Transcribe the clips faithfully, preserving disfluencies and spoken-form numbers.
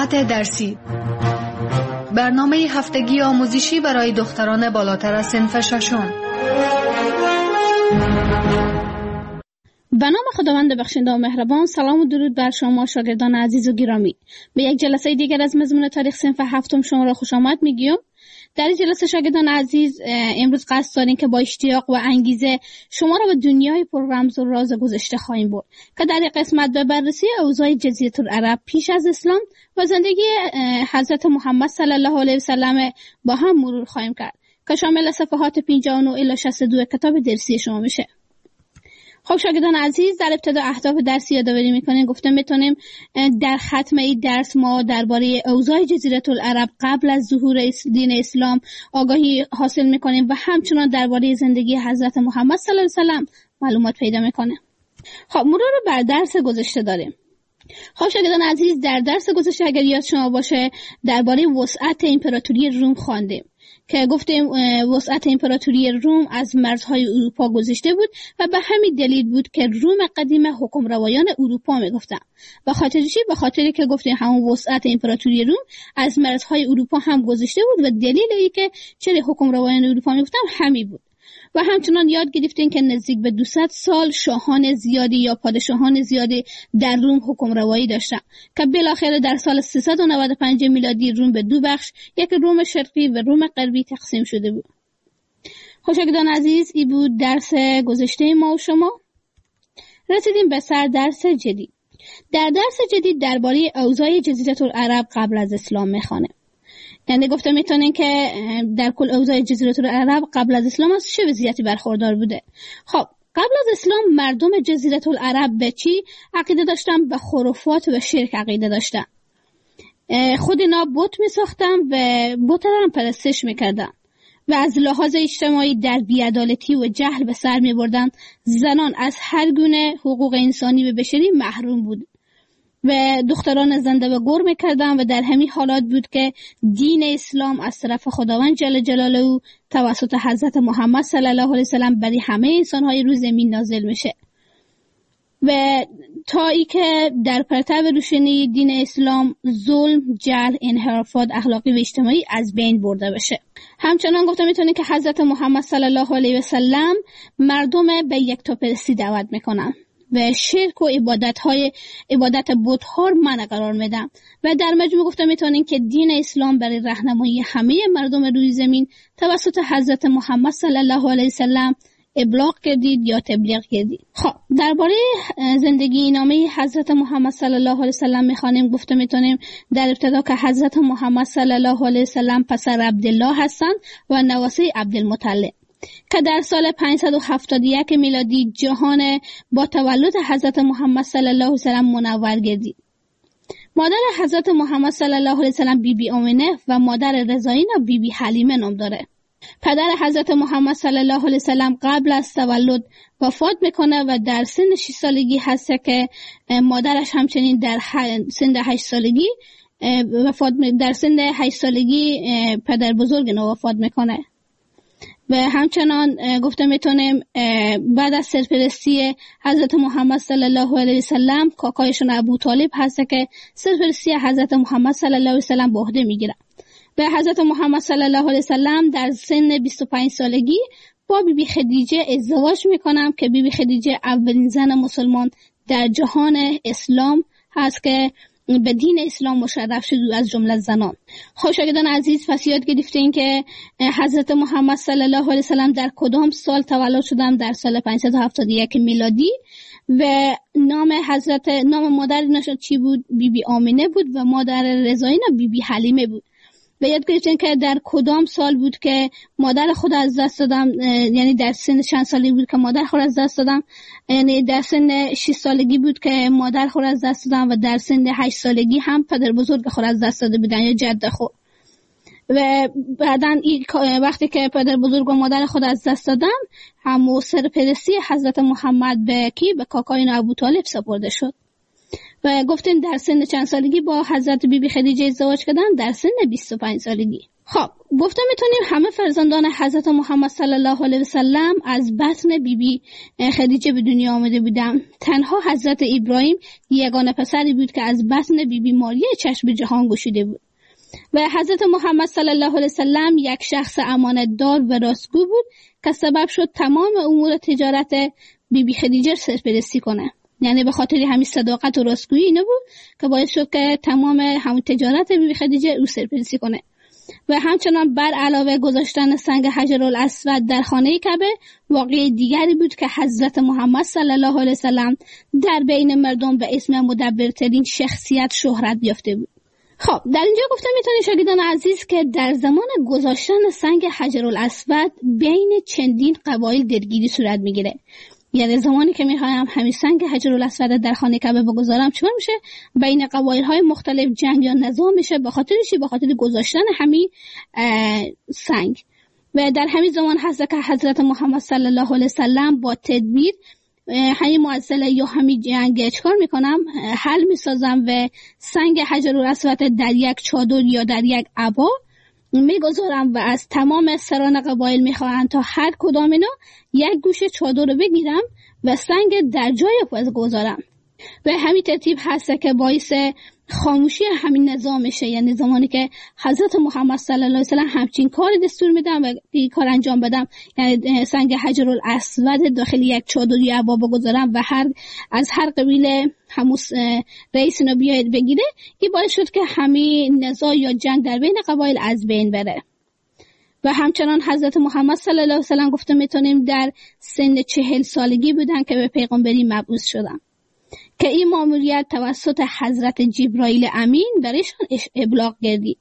وسعت درسی، برنامه هفتگی آموزشی برای دختران بالاتر از صنف ششم. به نام خداوند بخشنده و مهربان. سلام و درود بر شما شاگردان عزیز و گرامی. به یک جلسه دیگر از مضمون تاریخ صنف هفتم شما را خوش آمد میگیم. در این جلسه شاگردان عزیز امروز قصد داریم که با اشتیاق و انگیزه شما را به دنیای پر رمز و راز گذشته خواهیم برد که در این قسمت به بررسی اوضاع جزیره العرب پیش از اسلام و زندگی حضرت محمد صلی الله علیه و سلم با هم مرور خواهیم کرد که شامل صفحات پنجاه و نه الی شصت و دو کتاب درسی شما میشه. خب شاگردان عزیز، در ابتدا اهداف درسی یادآوری میکنیم. گفتم میتونیم در ختم این درس ما درباره اوضاع جزیره العرب قبل از ظهور دین اسلام آگاهی حاصل میکنیم و همچنان درباره زندگی حضرت محمد صلی الله علیه و سلم معلومات پیدا میکنیم. خب مرور بر درس گذشته داریم. خب شاگردان عزیز، در درس گذشته اگر یاد شما باشه درباره وسعت امپراتوری روم خواندیم که گفتیم وسعت امپراتوری روم از مرزهای اروپا گذشته بود و به همین دلیل بود که روم قدیم حکمروایان اروپا میگفتن. به خاطر چی؟ به خاطری که گفتیم همون وسعت امپراتوری روم از مرزهای اروپا هم گذشته بود و دلیل ای که چرا حکمروایان اروپا میگفتن همین بود. و همچنان یاد گرفتیم که نزدیک به دویست سال شاهان زیادی یا پادشاهان زیادی در روم حکمروایی داشتن که بالاخره در سال سیصد و نود و پنج میلادی روم به دو بخش، یک روم شرقی و روم غربی تقسیم شده بود. شاگردان عزیز، این بود درس گذشته ما و شما. رسیدیم به سر درس جدید. در درس جدید درباره اوضاع جزیره العرب قبل از اسلام میخوانیم. یعنی گفته میتونین که در کل اوضاع جزیره العرب قبل از اسلام از چه وضعیتی برخوردار بوده. خب قبل از اسلام مردم جزیره العرب به چی عقیده داشتن؟ به خرافات و شرک عقیده داشتن. خود اینا بت میساختن و بت را هم پرستش میکردن و از لحاظ اجتماعی در بی‌عدالتی و جهل به سر میبردن. زنان از هر گونه حقوق انسانی و بشری محروم بود و دختران زنده و گور میکردن و در همین حالات بود که دین اسلام از طرف خداوند جل جلاله توسط حضرت محمد صلی الله علیه وسلم برای همه انسان‌های روی زمین نازل میشه و تا ای که در پرتو روشنی دین اسلام ظلم، جهل، انحرافات اخلاقی و اجتماعی از بین برده بشه. همچنان گفته میتونه که حضرت محمد صلی الله علیه وسلم مردم به یکتاپرستی دعوت میکنن و شرک و عبادت های عبادت بت ها رو منع قرار میدن و در مجموع گفته میتونین که دین اسلام برای راهنمایی همه مردم روی زمین توسط حضرت محمد صلی الله علیه وسلم ابلاغ کردید یا تبلیغ کردید. خب درباره زندگی نامه حضرت محمد صلی الله علیه وسلم میخوانیم. گفته میتونیم در ابتدا که حضرت محمد صلی الله علیه وسلم پسر عبدالله هستند و نواسه عبدالمطلب که در سال پانصد و هفتاد و یک میلادی جهان با تولد حضرت محمد صلی الله علیه وسلم منور گردید. مادر حضرت محمد صلی الله علیه وسلم بی بی آمنه و مادر رضایینا بی بی حلیمه نام داره. پدر حضرت محمد صلی الله علیه وسلم قبل از تولد وفات میکنه و در سن شش سالگی هست که مادرش همچنین در سن هشت سالگی وفات در سن هشت سالگی پدر بزرگ نو وفات میکنه. و همچنان گفته میتونیم بعد از سرپرستی حضرت محمد صلی الله علیه وسلم کاکایشون ابو طالب هست که سرپرستی حضرت محمد صلی الله علیه وسلم به عهده میگیره و حضرت محمد صلی الله علیه وسلم در سن بیست و پنج سالگی با بی بی خدیجه ازدواج میکنم که بی بی خدیجه اولین زن مسلمان در جهان اسلام هست که به دین اسلام مشرف شد از جمله زنان. خب شاگردان عزیز، پس یاد گرفتین که حضرت محمد صلی الله علیه وسلم در کدام سال تولد شدن؟ در سال پانصد و هفتاد و یک میلادی و نام حضرت نام مادر نشد چی بود؟ بی بی آمنه بود و مادر رضایینا بی بی حلیمه بود. و یاد گرفتین که در کدام سال بود که مادر خود از دست دادم، یعنی در سن چند سالگی بود که مادر خود از دست دادم، یعنی در سن شش سالگی بود که مادر خود از دست دادم و در سن هشت سالگی هم پدر بزرگ خود از دست داده بودن یا جد خود. و بعدن وقتی که پدر بزرگ و مادر خود از دست دادم هم سرپرستی حضرت محمد به کی؟ به کاکای ابو طالب سپرده شد. و گفتیم در سن چند سالگی با حضرت بیبی خدیجه ازدواج کردن؟ در سن بیست و پنج سالگی. خب گفتم میتونیم همه فرزندان حضرت محمد صلی الله علیه و سلم از بطن بیبی خدیجه به دنیا آمده بودند. تنها حضرت ابراهیم یگانه پسری بود که از بطن بیبی ماریه چشم جهان گشوده بود و حضرت محمد صلی الله علیه و سلم یک شخص امانتدار و راستگو بود که سبب شد تمام امور تجارت بیبی خدیجه سرپرستی کنه. یعنی به خاطر همین صداقت و راستگویی اینه بود که باعث شد که تمام همون تجارت بیبی خدیجه او سرپرستی کنه. و همچنان بر علاوه گذاشتن سنگ حجرالاسود در خانه کعبه واقعه دیگری بود که حضرت محمد صلی الله علیه و سلم در بین مردم به اسم مدبرترین شخصیت شهرت یافته بود. خب در اینجا گفتم میتونید شاگردان عزیز که در زمان گذاشتن سنگ حجرالاسود بین چندین قبایل درگیری صورت میگیره. یعنی زمانی که میخوایم همین سنگ حجرالاسود در خانه کعبه بگذارم چطور میشه؟ بین قبایل های مختلف جنگ یا نزاع میشه. به خاطر چی؟ به خاطر گذاشتن همین سنگ. و در همین زمان هست که حضرت محمد صلی الله علیه وسلم با تدبیر همین معضله یا همین جنگ چکار میکنم؟ حل میسازم و سنگ حجرالاسود در یک چادر یا در یک عبا میگذارم و از تمام سران قبایل میخواهند تا هر کدام اینا یک گوشه چادر رو بگیرم و سنگ در جای خود گذارم. و همین ترتیب هست که باعث خاموشی همین نظام میشه. یعنی زمانی که حضرت محمد صلی الله علیه و سلم همچین کار دستور میدم و این کار انجام بدم، یعنی سنگ حجرالاسود داخل یک چادر یا عبا بگذارم و هر از هر قبیله همون رئیس اینو بیاید بگیره، این باعث شد که همین نزاع یا جنگ در بین قبایل از بین بره. و همچنان حضرت محمد صلی الله علیه و سلم گفته میتونیم در سن چهل سالگی بودن که به پیغمبری مبعوث شدن که این ماموریت توسط حضرت جبرائیل امین برایشان ابلاغ گردید.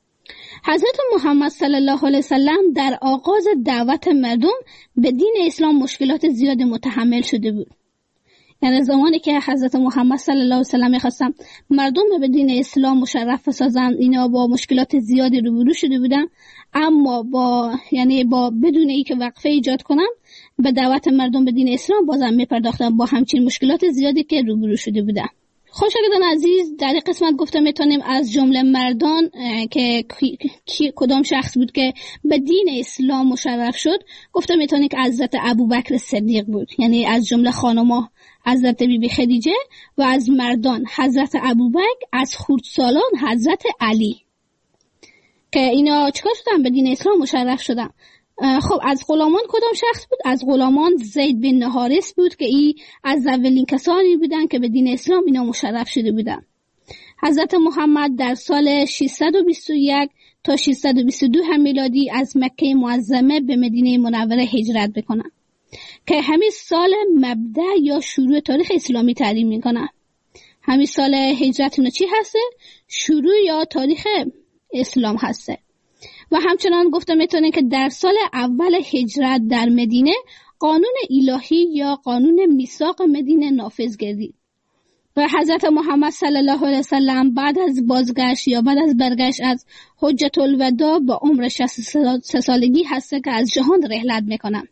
حضرت محمد صلی الله علیه و سلم در آغاز دعوت مردم به دین اسلام مشکلات زیاد متحمل شده بود. یعنی زمانی که حضرت محمد صلی الله علیه و سلم می‌خواستن مردم به دین اسلام مشرف بسازن، اینا با مشکلات زیادی روبرو شده بودن، اما با یعنی با بدون اینکه وقفه ایجاد کنن به دعوت مردم به دین اسلام بازم میپرداختن با همچین مشکلات زیادی که روبرو شده بودن. خوشگذران عزیز، در این قسمت گفتم میتونیم از جمله مردان که کی کدام شخص بود که به دین اسلام مشرف شد، گفتم میتونیم که حضرت ابوبکر صدیق بود. یعنی از جمله خانم‌ها حضرت بیبی خدیجه و از مردان حضرت ابوبکر، از خردسالان حضرت علی که اینا چیکار شدن؟ به دین اسلام مشرف شدن. خب از غلامان کدام شخص بود؟ از غلامان زید بن حارث بود که ای از اولین کسانی بودن که به دین اسلام اینا مشرف شده بودن. حضرت محمد در سال ششصد و بیست و یک تا ششصد و بیست و دو هم میلادی از مکه معظمه به مدینه منوره هجرت بکنن که همین سال مبدأ یا شروع تاریخ اسلامی تعیین میکنن. همین سال هجرتون چی هسته؟ شروع یا تاریخ اسلام هسته. و همچنان گفتم میتونه که در سال اول هجرت در مدینه قانون الهی یا قانون میثاق مدینه نافذ گردید و حضرت محمد صلی الله علیه وسلم بعد از بازگشت یا بعد از برگشت از حجة الوداع با عمر شصت و سه سالگی هسته که از جهان رحلت میکنن.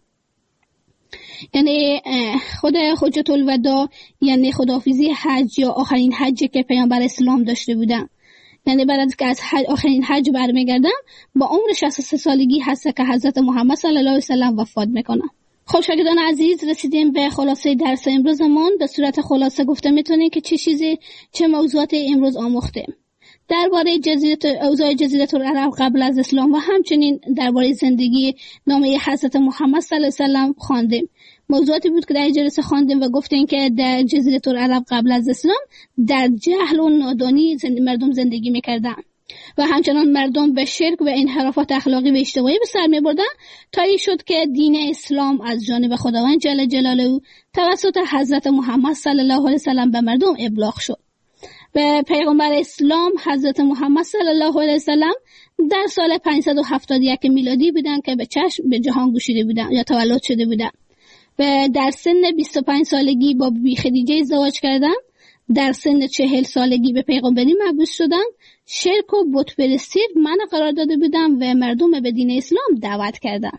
یعنی خود حجة الوداع یعنی خداحافظی حج یا آخرین حجی که پیامبر اسلام داشته بودن. یعنی بعد از که از حج آخرین حج برمیگردن با عمر شصت و سه سالگی هست که حضرت محمد صلی الله علیه وسلم وفات میکنن. خب شاگردان عزیز، رسیدیم به خلاصه درس امروزمون. به صورت خلاصه گفته میتونیم که چه چیزی چه موضوعات امروز آموختیم درباره جزیره اوضاع جزیره العرب قبل از اسلام و همچنین درباره زندگی نامه حضرت محمد صلی الله علیه وسلم خواندیم. موضوعاتی بود که در جلسه خواندیم و گفتیم که در جزیره العرب قبل از اسلام در جهل و نادانی زند... مردم زندگی میکردن و همچنان مردم به شرک و انحرافات اخلاقی و اجتماعی به سر میبردن تا این شد که دین اسلام از جانب خداوند جل جلاله توسط حضرت محمد صلی الله علیه وسلم به مردم ابلاغ شد. و پیغمبر اسلام حضرت محمد صلی الله علیه وسلم در سال پانصد و هفتاد و یک میلادی بودن که به چشم به جهان گشوده بودن یا تولد شده بودن و در سن بیست و پنج سالگی با بیبی خدیجه ازدواج کردن. در سن چهل سالگی به پیغمبری مبعوث شدن. شرک و بت پرستی منع قرار داده بودن و مردم به دین اسلام دعوت کردن.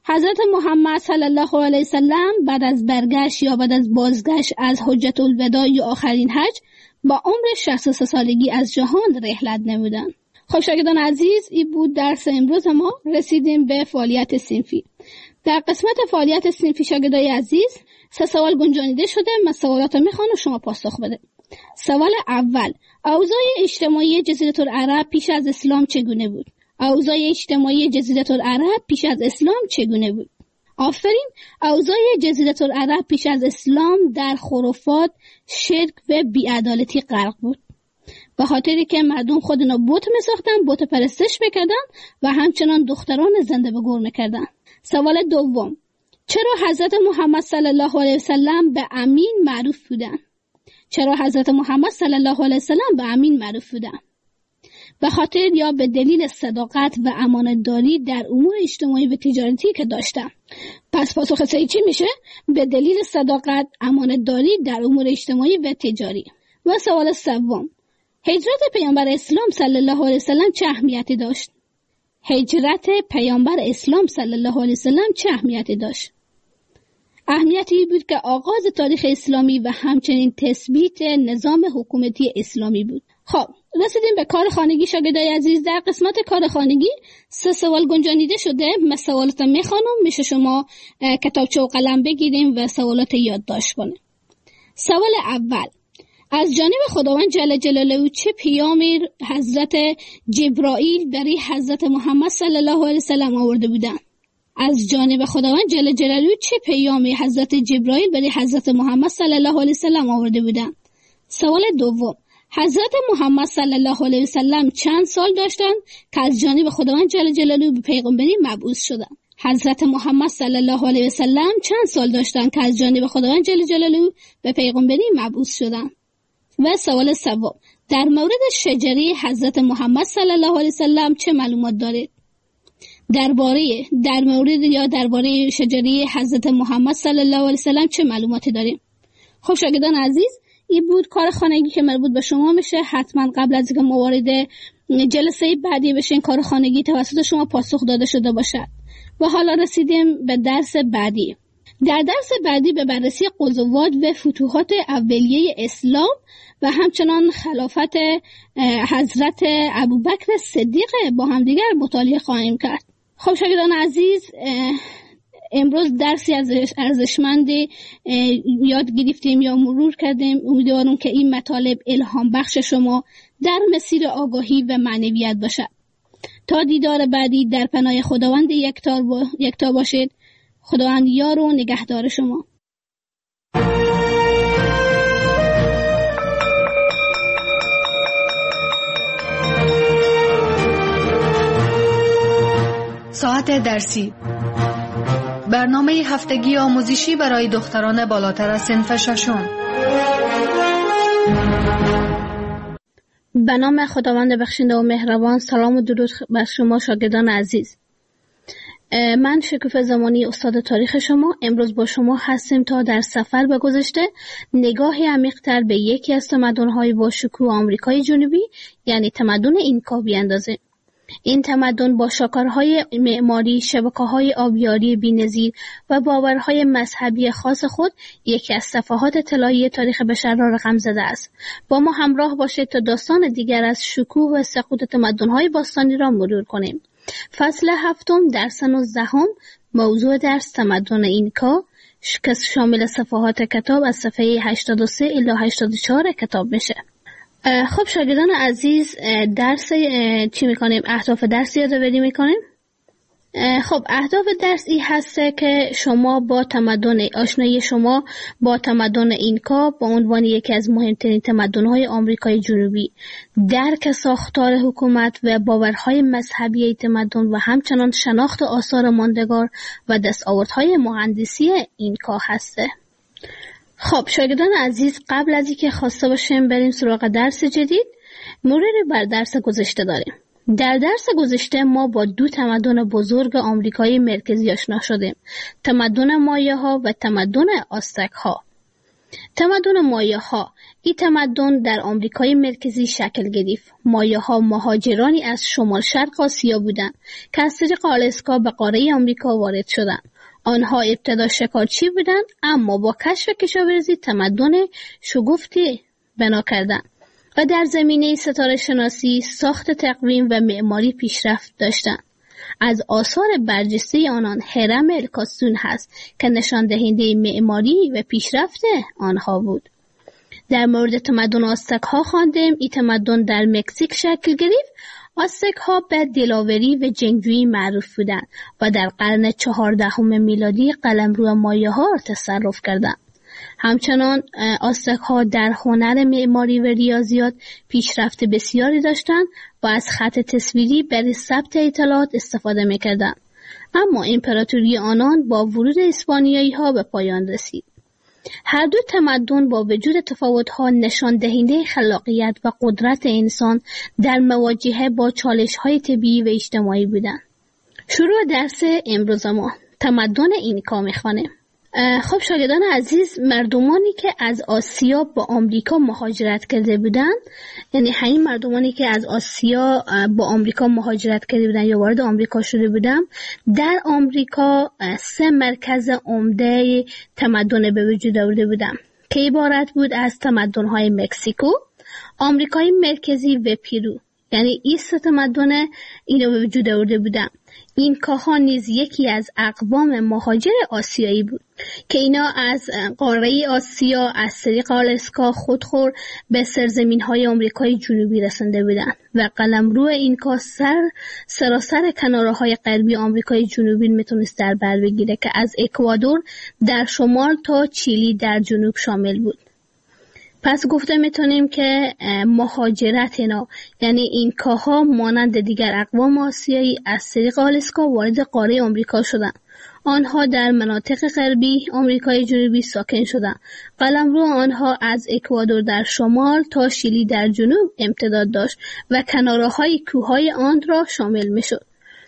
حضرت محمد صلی الله علیه وسلم بعد از برگشت یا بعد از بازگشت از حجت الوداع یا آخرین حج با عمر شصت و سه سالگی از جهان رحلت نمودند. خب شاگردان عزیز، این بود درس امروز ما. رسیدیم به فعالیت صنفی. در قسمت فعالیت صنفی شاگردای عزیز سه سوال گنجانیده شده. من سوالات رو میخوام و شما پاسخ بده. سوال اول: اوضاع اجتماعی جزیره العرب پیش از اسلام چگونه بود؟ اوضاع اجتماعی جزیره العرب پیش از اسلام چگونه بود؟ آفرین. اوضاع جزیره العرب پیش از اسلام در خرافات، شرک و بی‌عدالتی غرق بود. به خاطری که مردم خودنا بت می‌ساختن، بت پرستش می‌کردن و همچنان دختران زنده به گور می‌کردن. سوال دوم: چرا حضرت محمد صلی الله علیه وسلم به امین معروف بودند؟ چرا حضرت محمد صلی الله علیه وسلم به امین معروف بودند؟ به خاطر یا به دلیل صداقت و امانتداری در امور اجتماعی و تجارتی که داشتن. پس پاسخ صحیح چی میشه؟ به دلیل صداقت، امانتداری در امور اجتماعی و تجاری. و سوال سوم: هجرت پیامبر اسلام صلی الله علیه وسلم چه اهمیتی داشت؟ هجرت پیامبر اسلام صلی الله علیه وسلم چه اهمیتی داشت؟ اهمیتی بود که آغاز تاریخ اسلامی و همچنین تثبیت نظام حکومتی اسلامی بود. خب رسیدیم به کار خانگی شاگردای عزیز. در قسمت کار خانگی سه سوال گنجانیده شده. من سوالات میخوانم، میشه شما کتابچه و قلم بگیریم و سوالات یادداشت کنیم. سوال اول: از جانب خداوند جل جلاله چه پیامی حضرت جبرائیل برای حضرت محمد صلی الله علیه وسلم آورده بودند؟ از جانب خداوند جل جلاله چه پیامی حضرت جبرائیل برای حضرت محمد صلی الله علیه وسلم آورده بودند؟ سوال دوم: حضرت محمد صلی الله علیه وسلم چند سال داشتند که از جانب خداوند جل جلاله به پیغمبری مبعوث شدند؟ حضرت محمد صلی الله علیه وسلم چند سال داشتند که از جانب خداوند جل جلاله به پیغمبری مبعوث شدند؟ و سوال سوم: در مورد شجره حضرت محمد صلی الله علیه وسلم چه معلومات دارید؟ درباره در مورد یا درباره شجره حضرت محمد صلی الله علیه وسلم چه معلوماتی داریم؟ خب شاگردان عزیز، این بود کار خانگی که مربوط به شما میشه. حتما قبل از اینکه ما وارد جلسه بعدی بشین کار خانگی توسط شما پاسخ داده شده باشد. و حالا رسیدیم به درس بعدی. در درس بعدی به بررسی غزوات و فتوحات اولیه اسلام و همچنان خلافت حضرت ابوبکر صدیق با همدیگر مطالعه خواهیم کرد. خب شاگردان عزیز، امروز درسی ارزشمند یاد گرفتیم یا مرور کردیم. امیدوارم که این مطالب الهام بخش شما در مسیر آگاهی و معنویت باشد. تا دیدار بعدی در پناه خداوند یکتا با... یکتا باشید. خداوند یار و نگهدار شما. ساعت درسی، برنامه هفتگی آموزشی برای دختران بالاتر از صنف ششم. به نام خداوند بخشنده و مهربان. سلام و درود بر شما شاگردان عزیز. من شکوفه زمانی استاد تاریخ شما امروز با شما هستیم تا در سفر به گذشته نگاهی عمیق‌تر به یکی از تمدن‌های با شکوه آمریکای جنوبی یعنی تمدن اینکا بیاندازیم. این تمدن با شاکارهای معماری، شبکه‌های آبیاری بی‌نظیر و باورهای مذهبی خاص خود یکی از صفحات طلایی تاریخ بشر را رقم زده است. با ما همراه باشید تا داستان دیگر از شکوه و سقوط تمدن‌های باستانی را مرور کنیم. فصل هفتم درس نوزدهم، موضوع درس تمدن اینکا که شامل صفحات کتاب از صفحه هشتاد و سه الی هشتاد و چهار کتاب میشه. خب شاگردان عزیز، درس چی میکنیم؟ اهداف درس یادآوری میکنیم. خب اهداف درس این هسته که شما با تمدن آشنایی شما با تمدن اینکا با عنوان یکی از مهمترین تمدن‌های آمریکای جنوبی، درک ساختار حکومت و باورهای مذهبی تمدن و همچنان شناخت آثار ماندگار و دستاوردهای مهندسی اینکا هسته. خب شاگردان عزیز، قبل از اینکه خواسته باشیم بریم سراغ درس جدید، مروری بر درس گذشته داریم. در درس گذشته ما با دو تمدن بزرگ آمریکای مرکزی آشنا شدیم، تمدن مایه ها و تمدن آستک ها. تمدن مایه ها. این تمدن در آمریکای مرکزی شکل گرفت. مایه ها مهاجرانی از شمال شرق آسیا بودند که از طریق آلاسکا به قاره آمریکا وارد شدند. آنها ابتدا شکارچی بودند، اما با کشف کشاورزی تمدن شگفتی بنا کردند و در زمینه ستاره شناسی، ساخت تقویم و معماری پیشرفت داشتند. از آثار برجسته آنان هرم الکاسون هست که نشان دهنده معماری و پیشرفت آنها بود. در مورد تمدن آستک ها خواندیم. این تمدن در مکزیک شکل گرفت. آستک ها به دلاوری و جنگجویی معروف بودند و در قرن چهاردهم میلادی قلمرو مایه ها را تصرف کردند. همچنان آستک ها در هنر معماری و ریاضیات پیشرفت بسیاری داشتند و از خط تصویری برای ثبت اطلاعات استفاده می‌کردند. اما امپراتوری آنان با ورود اسپانیایی ها به پایان رسید. هر دو تمدن با وجود تفاوت‌ها نشان دهنده خلاقیت و قدرت انسان در مواجهه با چالش‌های طبیعی و اجتماعی بودند. شروع درس امروز ما تمدن اینکا می‌خوانیم. خب شاگردان عزیز، مردمانی که از آسیا با آمریکا مهاجرت کرده بودند، یعنی همین مردمانی که از آسیا با آمریکا مهاجرت کرده بودند یا وارد آمریکا شده بودند، در آمریکا سه مرکز عمده تمدن به وجود آورده بودند که عبارت بود از تمدن‌های مکزیکو، آمریکای مرکزی و پیرو. یعنی این سه تمدن اینو به وجود آورده بودند. اینکاها نیز یکی از اقوام مهاجر آسیایی بود که اینا از قاره آسیا از طریق آلاسکا خودخور به سرزمین‌های آمریکای جنوبی رسنده بودند و قلمرو اینکا سر سراسر کناره‌های غربی آمریکای جنوبی میتونست در بر بگیره که از اکوادور در شمال تا چیلی در جنوب شامل بود. پس گفته میتونیم که مهاجرت اینا، یعنی اینکاها مانند دیگر اقوام آسیایی از طریق آلاسکا وارد قاره آمریکا شدند. آنها در مناطق غربی آمریکای جنوبی ساکن شدند. قلمرو آنها از اکوادور در شمال تا شیلی در جنوب امتداد داشت و کناره‌های کوههای آن را شامل میشد.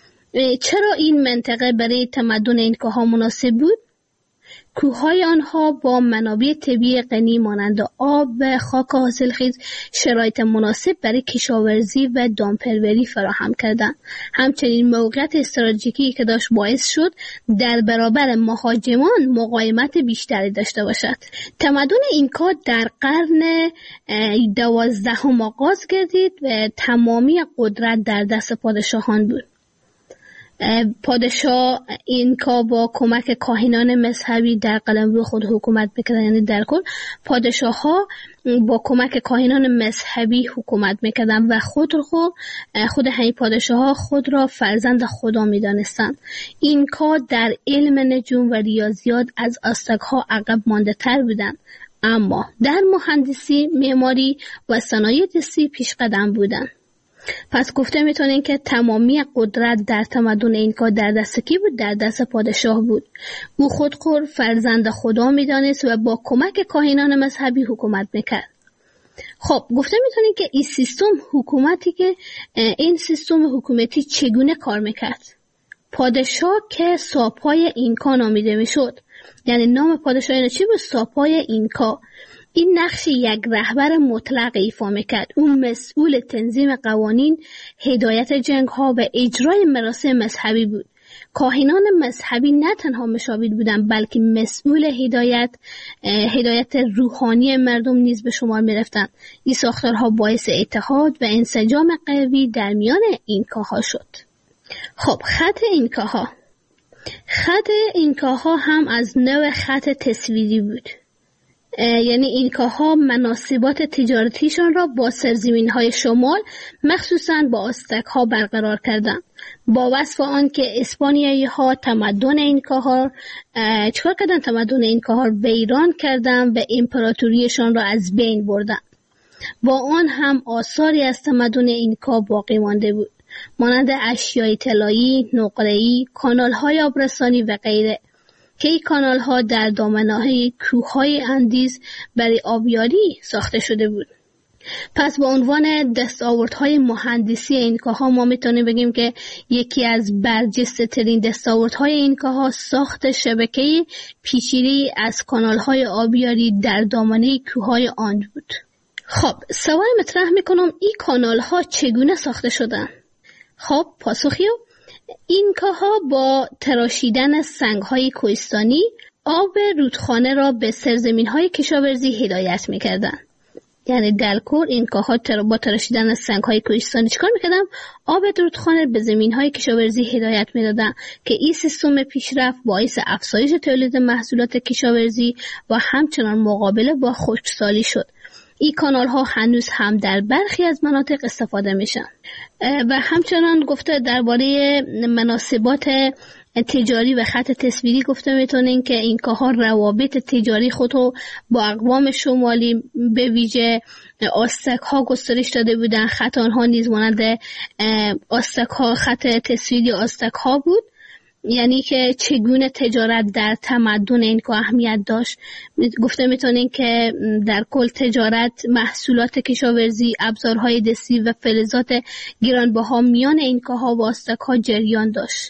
چرا این منطقه برای تمدن اینکاها مناسب بود؟ کوههای آنها با منابع طبیعی غنی مانند آب و خاک حاصلخیز شرایط مناسب برای کشاورزی و دامپروری فراهم کردند. همچنین موقعیت استراتژیکی که داشت باعث شد در برابر مهاجمان مقاومت بیشتری داشته باشد. تمدن اینکا در قرن دوازدهم آغاز گردید و تمامی قدرت در دست پادشاهان بود. پادشاه اینکا با کمک کاهنان مذهبی در قلمرو خود حکومت میکردن. یعنی در کل پادشاه ها با کمک کاهنان مذهبی حکومت میکردن و خود خود خود همین پادشاه ها خود را فرزند خدا میدانستند. اینکا در علم نجوم و ریاضیات از آستک ها عقب مانده تر بودند، اما در مهندسی، معماری و صنایع دستی پیش قدم بودند. پس گفته میتونین که تمامی قدرت در تمدن اینکا در دست کی بود؟ در دست پادشاه بود. او خودخور فرزند خدا میدانست و با کمک کاهنان مذهبی حکومت میکرد. خب گفته میتونین که این سیستم حکومتی که این سیستم حکومتی چگونه کار میکرد؟ پادشاه که ساپای اینکا نامیده میشد. یعنی نام پادشاه اینا چی بود؟ ساپای اینکا. این نقش یک رهبر مطلق ایفا میکرد. اون مسئول تنظیم قوانین، هدایت جنگ ها و اجرای مراسم مذهبی بود. کاهنان مذهبی نه تنها مشاور بودند، بلکه مسئول هدایت هدایت روحانی مردم نیز به شمار میرفتند. این ساختارها باعث اتحاد و انسجام قوی در میان اینکاها شد. خب خط اینکاها خط اینکاها هم از نوع خط تصویری بود. یعنی اینکاها مناسبات تجارتیشان را با سرزمین‌های شمال مخصوصاً با آستک‌ها برقرار کردند. با وصف آن که اسپانیایی‌ها تمدن اینکاها چکار کردن؟ تمدن اینکاها را ویران کردند و امپراتوریشان را از بین بردند. با آن هم آثاری از تمدن اینکا باقی مانده بود، مانند اشیای طلایی، نقره‌ای، کانال‌های آبرسانی و غیره که این کانال ها در دامنه‌های کوههای اندیز برای آبیاری ساخته شده بود. پس به عنوان دستاوردهای مهندسی اینکاها ما میتونیم بگیم که یکی از برجسته ترین دستاوردهای اینکاها ساخت شبکه پیچیده‌ای از کانالهای آبیاری در دامنه کوههای آند بود. خب سوال مطرح میکنم این کانالها چگونه ساخته شدن؟ خب پاسخی اینکاها با تراشیدن سنگهای کوهستانی آب رودخانه را به سرزمین‌های کشاورزی هدایت می‌کردند. یعنی در کل اینکاها با تراشیدن سنگ‌های کوهستانی چیکار می‌کردن؟ آب رودخانه به زمین‌های کشاورزی هدایت می‌دادن که این سیستم پیشرفت باعث افزایش تولید محصولات کشاورزی و همچنان مقابله با خشکسالی شد. این کانال ها هنوز هم در برخی از مناطق استفاده میشن. و همچنان گفته درباره مناسبات تجاری و خط تصویری گفته میتونین که اینکاها روابط تجاری خود رو با اقوام شمالی به ویژه آستک ها گسترش داده بودن. خط آنها نیز مانند آستک ها خط تصویری آستک ها بود، یعنی که چگونه تجارت در تمدن اینکا اهمیت داشت. گفته میتونین که در کل تجارت محصولات کشاورزی، ابزارهای دستی و فلزات گرانبها میان اینکاها و آستک‌ها جریان داشت.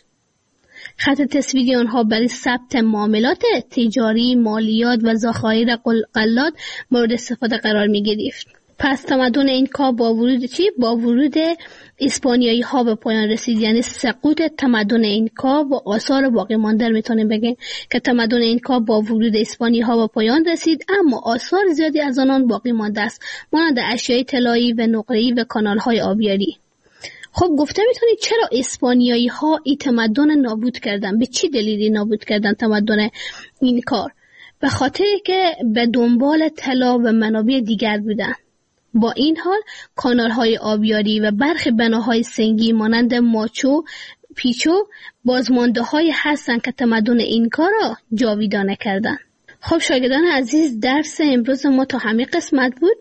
خط تصویری آنها برای ثبت معاملات تجاری، مالیات و ذخایر غلات مورد استفاده قرار می گرفت. پس تمدن اینکا با ورود چی؟ با ورود اسپانیایی ها به پایان رسید. یعنی سقوط تمدن اینکا و آثار باقی مانده میتونیم بگیم که تمدن اینکا با ورود اسپانیایی ها به پایان رسید، اما آثار زیادی از آنان باقی مانده است، مانند اشیای طلایی و نقره‌ای و کانال های آبیاری. خب گفته میتونید چرا اسپانیایی ها این تمدن نابود کردن؟ به چی دلیلی نابود کردن تمدن اینکا؟ به خاطر که به دنبال طلا و منابع دیگر بودن. با این حال کانال‌های آبیاری و برخی بناهای سنگی مانند ماچو پیچو بازمانده‌هایی هستند که تمدن اینکا را جاویدانه کردند. خب شاگردان عزیز، درس امروز ما تا همین قسمت بود.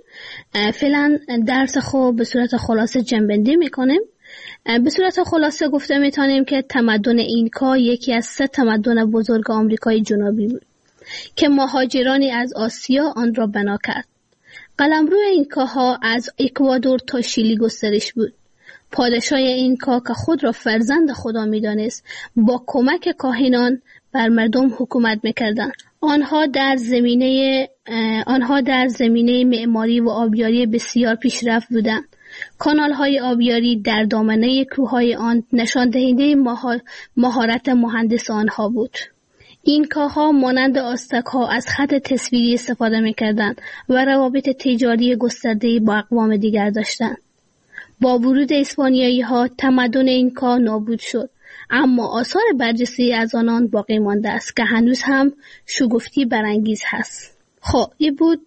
فعلا درس خود به صورت خلاصه جنبندی میکنیم. به صورت خلاصه گفته میتونیم که تمدن اینکا یکی از سه تمدن بزرگ آمریکای جنوبی بود که مهاجرانی از آسیا آن را بنا کرد. قلمرو اینکاها از اکوادور تا شیلی گسترش بود. پادشاه اینکا که خود را فرزند خدا می‌دانست، با کمک کاهنان بر مردم حکومت می‌کردند. آنها در زمینه آنها در زمینه معماری و آبیاری بسیار پیشرفت بودند. کانال‌های آبیاری در دامنه کوههای آن نشان دهنده مهارت مهندس آنها بود. اینکاها مانند آستک‌ها از خط تصویری استفاده می‌کردند و روابط تجاری گسترده‌ای با اقوام دیگر داشتند. با ورود اسپانیایی‌ها تمدن اینکا نابود شد، اما آثار برجسته از آنان باقی مانده است که هنوز هم شگفتی برانگیز هست. خب این بود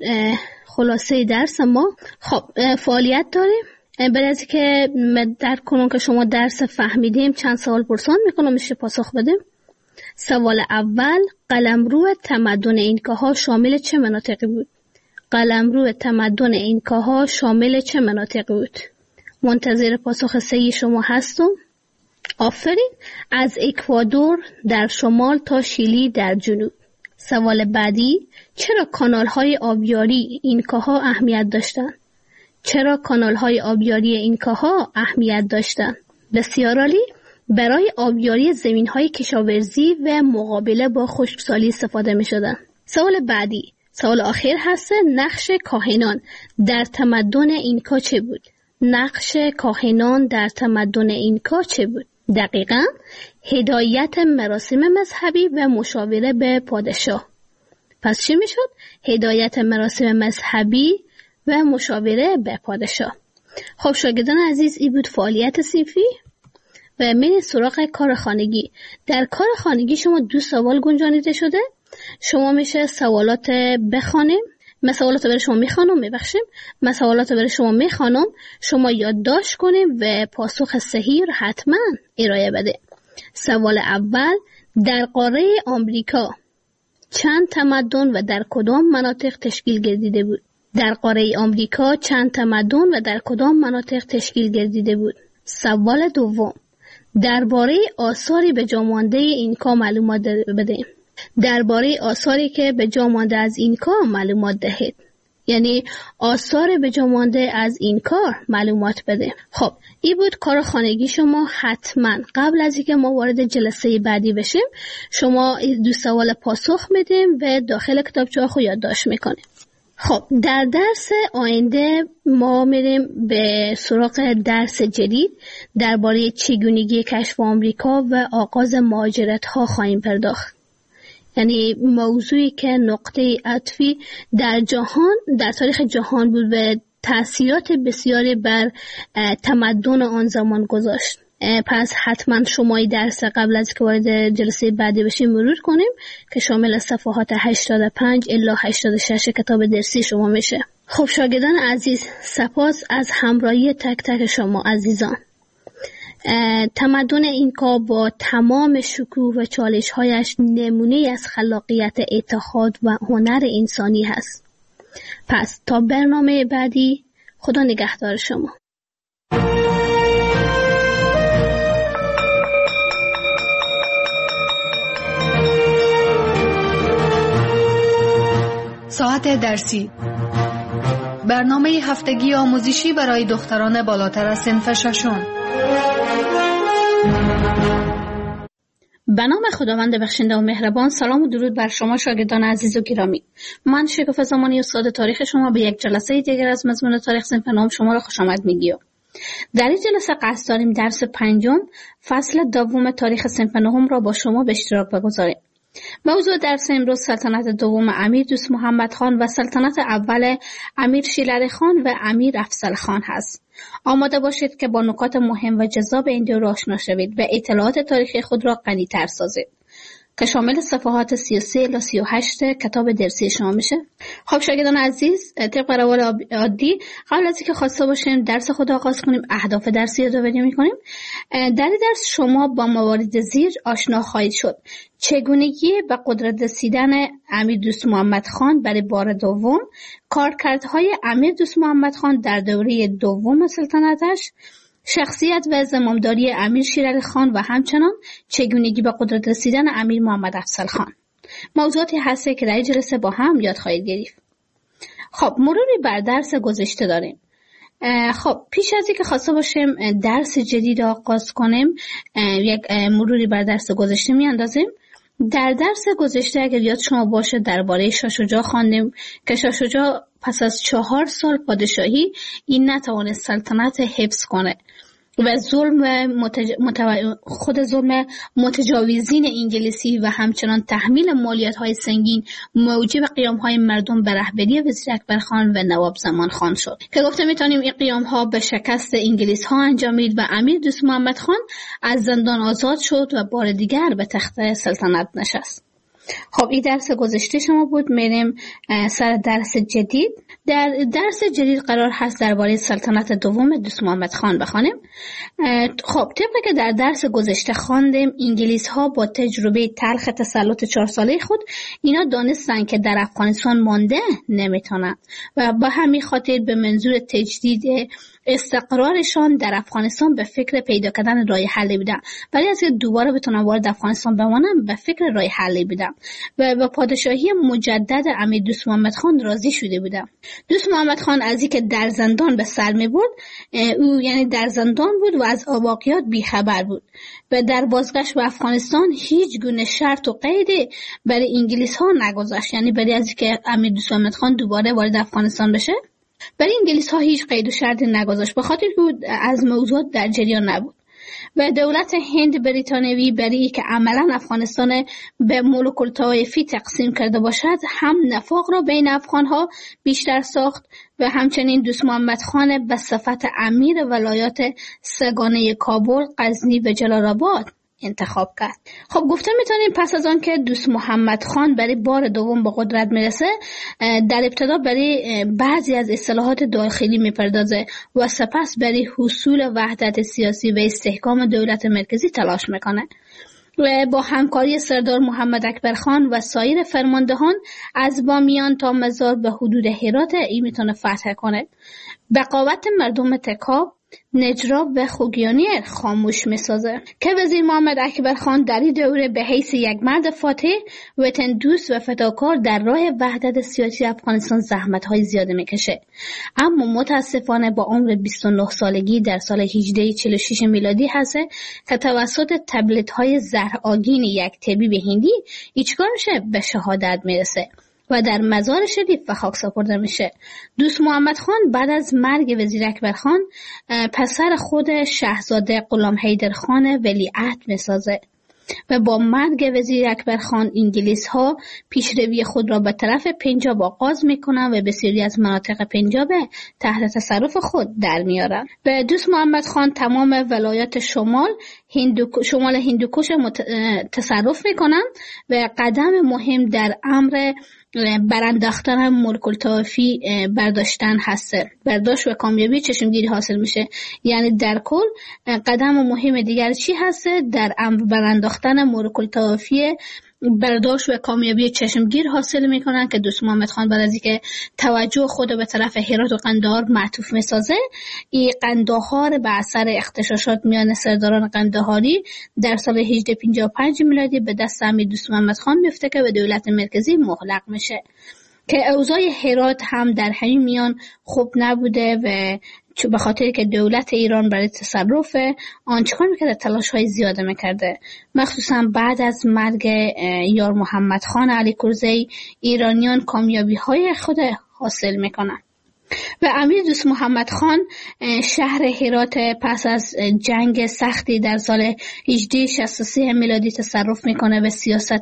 خلاصه درس ما. خب فعالیت داریم. برای از که درک کنم که شما درس فهمیدیم چند سوال پرسان میکنم میشه پاسخ بدیم. سوال اول، قلمرو تمدن اینکاها شامل چه مناطقی بود؟ قلمرو تمدن اینکاها شامل چه مناطقی بود؟ منتظر پاسخ صحیح شما هستم. آفرین. از اکوادور در شمال تا شیلی در جنوب. سوال بعدی، چرا کانال‌های آبیاری اینکاها اهمیت داشتند؟ چرا کانال‌های آبیاری اینکاها اهمیت داشتند؟ بسیار عالی. برای آبیاری زمین‌های کشاورزی و مقابله با خشکسالی استفاده می‌شدند. سوال بعدی، سوال آخر هست، نقش کاهنان در تمدن اینکا چه بود؟ نقش کاهنان در تمدن اینکا چه بود؟ دقیقاً هدایت مراسم مذهبی و مشاوره به پادشاه. پس چی میشد؟ هدایت مراسم مذهبی و مشاوره به پادشاه. خب شاگردان عزیز، این بود فعالیت صنفی و من سراغ کار خانگی. در کار خانگی شما دو سوال گنجانیده شده. شما میشه سوالات بخوانیم. من سوالات برای شما میخوانم میبخشیم من سوالات برای شما میخوانم شما یادداشت کنیم و پاسخ صحیح رو حتما ارائه بده. سوال اول، در قاره آمریکا چند تمدن و در کدام مناطق تشکیل گردیده بود؟ در قاره آمریکا چند تمدن و در کدام مناطق تشکیل گردیده بود؟ سوال دوم، درباره آثاری به جا مانده اینکا معلومات بده. درباره آثاری که به جا مانده از اینکا معلومات دهید. یعنی آثار به جا مانده از این کار معلومات بده. خب این بود کار خانگی شما. حتما قبل از اینکه ما وارد جلسه بعدی بشیم شما دو سوال پاسخ میدیم و داخل کتابچه خود یادداشت میکنیم. خب در درس آینده ما میریم به سراغ درس جدید درباره چگونگی کشف آمریکا و آغاز مهاجرت ها خواهیم پرداخت. یعنی موضوعی که نقطه عطفی در جهان در تاریخ جهان بود و تأثیرات بسیاری بر تمدن آن زمان گذاشت. پس حتما شما این درس قبل از که وارد جلسه بعدی بشیم مرور کنیم که شامل صفحات هشتاد و پنج الی هشتاد و شش کتاب درسی شما میشه. خب شاگردان عزیز، سپاس از همراهی تک تک شما عزیزان. تمدن اینکا با تمام شکوه و چالش‌هایش نمونه از خلاقیت، اتحاد و هنر انسانی هست. پس تا برنامه بعدی، خدا نگهدار شما. ساعت درسی، برنامه هفتگی آموزشی برای دختران بالاتر از صنف ششم. به نام خداوند بخشنده و مهربان. سلام و درود بر شما شاگردان عزیز و گرامی. من شکوفه زمانی استاد تاریخ شما به یک جلسه دیگر از مضمون تاریخ صنف نهم شما را خوش آمد میگیم. در این جلسه قصد داریم درس پنجم فصل دوم تاریخ صنف نهم را با شما به اشتراک بگذاریم. موضوع درس امروز سلطنت دوم امیر دوست محمد خان و سلطنت اول امیر شیرعلی خان و امیر افضل خان هست. آماده باشید که با نکات مهم و جذاب این دو را آشنا شوید و اطلاعات تاریخی خود را غنی‌تر سازید که شامل صفحات سی و سه الی سی و هشت کتاب درسی شما میشه. خب شاگردان عزیز، طبق روال عادی قبل از اینکه خواسته باشیم درس خود آغاز کنیم اهداف درسی رو یادآوری می‌کنیم. در این درس شما با موارد زیر آشنا خواهید شد: چگونگی به قدرت رسیدن امیر دوست محمد خان برای بار دوم، کارکردهای امیر دوست محمد خان در دوره دوم سلطنتش، شخصیت و زمامداری امیر شیرعلی خان و همچنان چگونگی به قدرت رسیدن امیر محمد افضل خان. موضوعاتی هسته که در این جلسه با هم یاد خواهید گرفت. خب مروری بر درس گذشته داریم. خب پیش از اینکه خواسته باشیم درس جدید آغاز کنیم یک مروری بر درس گذشته میاندازیم. در درس گذشته اگر یاد شما باشه درباره شاه شجاع خواندیم که شاه شجاع پس از چهار سال پادشاهی این نتوانست سلطنت حفظ کنه و ظلم متج... متو... خود ظلم متجاوزین انگلیسی و همچنان تحمیل مالیات‌های سنگین موجب قیام‌های مردم به رهبری وزیر اکبر خان و نواب زمان خان شد که گفته میتونیم این قیام‌ها به شکست انگلیس‌ها انجامید و امیر دوست محمد خان از زندان آزاد شد و بار دیگر به تخت سلطنت نشست. خب این درس گذشته شما بود. میریم سر درس جدید. در درس جدید قرار هست درباره سلطنت دوم دوست محمد خان بخوانیم. خب طبق که در درس گذشته خواندیم انگلیس ها با تجربه تلخ تسلط چهار ساله خود اینا دانستن که در افغانستان مانده نمیتونن و با همین خاطر به منظور تجدید استقرارشان در افغانستان به فکر پیدا کردن راه حلی بودن. برای از دوباره بتونن وارد افغانستان بمانن به فکر راه حلی بودن و با پادشاهی مجدد امیر دوست محمد خان راضی شده بودن. دوست محمد خان از اینکه در زندان به سر می برد، او یعنی در زندان بود و از واقعیات بیخبر بود و در بازگشت به افغانستان هیچ گونه شرط و قیدی برای انگلیس ها نگذاشت، یعنی برای از اینکه امیر دوست محمد خان دوباره وارد افغانستان بشه برای انگلیس ها هیچ قید و شرطی نگذاشت، به خاطر بود از موضوعات در جریان نبود و دولت هند بریتانیایی برای که عملا افغانستان به ملوک الطوایفی تقسیم کرده باشد هم نفاق را بین افغان ها بیشتر ساخت و همچنین دوست محمد خان به صفت امیر ولایات سگانه کابل، غزنی و جلال آباد انتخاب کرد. خب گفته میتونیم پس از آن که دوست محمد خان برای بار دوم به قدرت میرسه در ابتدا برای بعضی از اصلاحات داخلی میپردازه و سپس برای حصول وحدت سیاسی و استحکام دولت مرکزی تلاش میکنه و با همکاری سردار محمد اکبر خان و سایر فرماندهان از بامیان تا مزار به حدود هرات ای میتونه فتح کنه. بقاوت مردم تکاب نجراب و خوگیانی خاموش میسازه که وزیر محمد اکبر خان در این دوره به حیث یک مرد فاتح وطن دوست و فداکار در راه وحدت سیاسی افغانستان زحمت های زیاده میکشه، اما متاسفانه با عمر بیست و نه سالگی در سال هجده چهل و شش میلادی هست که توسط تبلیت های زهرآگین یک طبیب هندی ایچکار میشه به شهادت میرسه و در مزار شریف به خاک سپرده میشه. دوست محمد خان بعد از مرگ وزیر اکبر خان پسر خود شاهزاده غلام حیدر خان ولیعهد میسازه و با مرگ وزیر اکبر خان انگلیس ها پیشروی خود را به طرف پنجاب آغاز میکنن و بسیاری از مناطق پنجاب تحت تصرف خود در میارن. به دوست محمد خان تمام ولایات شمال هندو شمال هندوکش تصرف میکنن و قدم مهم در امر برانداختن ملک الطوایفی برداشتن هسته. برداشت و کامیابی چشمگیری حاصل میشه. یعنی در کل قدم مهم دیگر چی هسته؟ در امر برانداختن ملک الطوایفی برداشت و کامیابی چشمگیر حاصل میکنن که دوست محمد خان بعد از اینکه توجه خود به طرف هرات و قندهار معطوف میسازه، این قندهار به اثر اغتشاشات میان سرداران قندهاری در سال هجده پنجاه و پنج میلادی به دست امیر دوست محمد خان میفته که به دولت مرکزی مغلق میشه که اوضاع هرات هم در همین میان خوب نبوده و به خاطر که دولت ایران برای تصرف آن چیکار میکرده؟ تلاش های زیاده میکرده، مخصوصا بعد از مرگ یار محمد خان علی کرزی ایرانیان کامیابی های خود حاصل میکنن و امیر دوست محمد خان شهر هرات پس از جنگ سختی در سال هجده شصت و سه میلادی تصرف میکنه و سیاست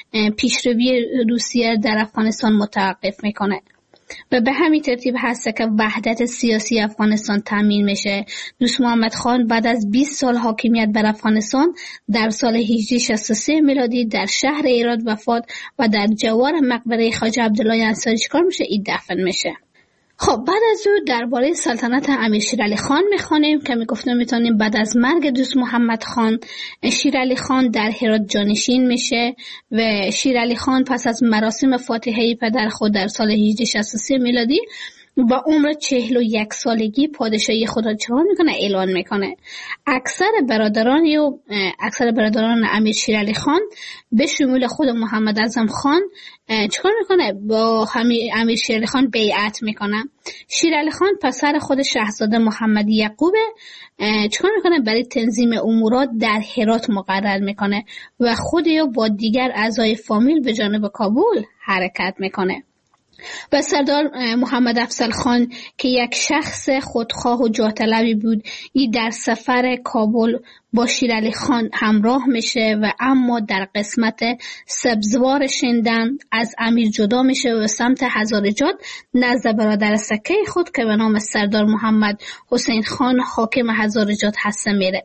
پیشروی روسیه در افغانستان متوقف میکنه و به همین ترتیب هست که وحدت سیاسی افغانستان تامین میشه. دوست محمد خان بعد از بیست سال حاکمیت بر افغانستان در سال هجده شصت و سه میلادی در شهر هرات وفات و در جوار مقبره خواجه عبدالله انصاری چیکار میشه؟ این دفن میشه. خب بعد از او درباره سلطنت امیر شیرعلی خان میخوانیم که میگفتم میتونیم بعد از مرگ دوست محمد خان شیرعلی خان در هرات جانشین میشه و شیرعلی خان پس از مراسم فاتحه پدر خود در سال هجده شصت و سه میلادی با عمر چهل و یک سالگی پادشاهی خود را چرا میکنه؟ اعلان میکنه. اکثر برادران و اکثر برادران امیر شیرعلی خان به شمول خود محمد اعظم خان چیکار میکنه؟ با امیر شیرعلی خان بیعت میکنه. شیرعلی خان پسر خود شاهزاده محمد یعقوب چیکار میکنه؟ برای تنظیم امورات در هرات مقرر میکنه و خود یا با دیگر اعضای فامیل به جانب کابل حرکت میکنه. و سردار محمد افضل خان که یک شخص خودخواه و جاه طلبی بود، این در سفر کابل با شیرعلی خان همراه میشه و اما در قسمت سبزوار شندن از امیر جدا میشه و سمت هزارجات نزد برادر سکه خود که به نام سردار محمد حسین خان حاکم هزارجات هسته میره.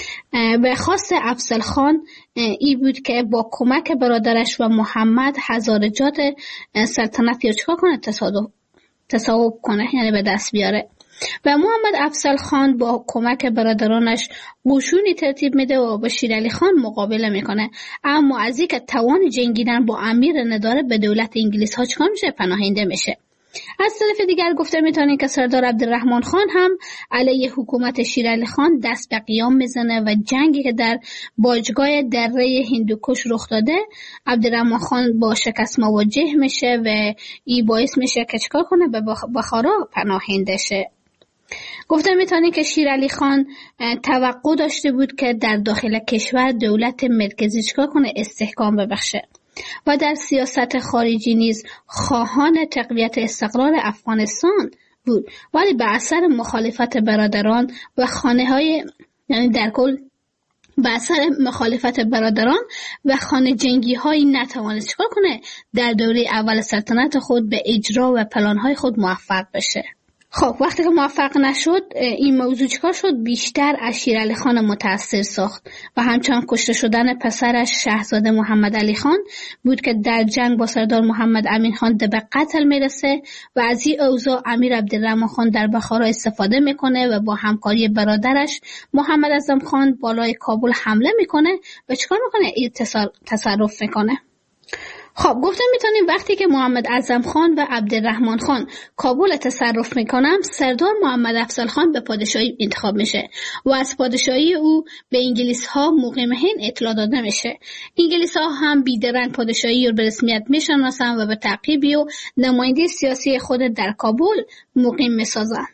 به خواست افضل خان ای بود که با کمک برادرش و محمد هزارجات سلطنت یا چکا کنه؟ تصادف تصاحب کنه، یعنی به دست بیاره. و محمد افضل خان با کمک برادرانش قشونی ترتیب میده و با شیرعلی خان مقابله میکنه، اما از اینکه توان جنگیدن با امیر نداره به دولت انگلیس ها چکار میشه؟ پناهنده میشه. از طرف دیگر گفته میتونیم که سردار عبدالرحمن خان هم علیه حکومت شیرعلی خان دست به قیام میزنه و جنگی که در باجگاه دره هندوکش رخ داده عبدالرحمن خان با شکست مواجه میشه و این باعث میشه که چکار کنه؟ به بخارا پناهنده شه. گفته میتونیم که شیرعلی خان توقع داشته بود که در داخل کشور دولت مرکزی چکار کنه؟ استحکام ببخشه و در سیاست خارجی نیز خواهان تقویت استقرار افغانستان بود، ولی به اثر مخالفت برادران و خانه های یعنی در کل به اثر مخالفت برادران و خانه جنگی هایی نتوانست چکار کنه؟ در دوره اول سلطنت خود به اجرا و پلان های خود موفق بشه. خب وقتی که موفق نشد این موضوع چکار شد؟ بیشتر از شیرعلی خان متاثر ساخت و همچنان کشته شدن پسرش شاهزاده محمد علی خان بود که در جنگ با سردار محمد امین خان به قتل میرسه و از این اوضاع امیر عبدالرحمن خان در بخارا استفاده میکنه و با همکاری برادرش محمد اعظم خان بالای کابل حمله میکنه و چکار میکنه؟ این تصرف میکنه. خب گفتم میتونیم وقتی که محمد اعظم خان و عبدالرحمن خان کابل تصرف میکنن، سردار محمد افضل خان به پادشاهی انتخاب میشه و از پادشاهی او به انگلیس ها مقیم هند اطلاع داده میشه. انگلیس ها هم بیدرنگ پادشاهی رو به رسمیت میشناسن و به تعقیبی و نماینده سیاسی خود در کابل مقیم میسازن.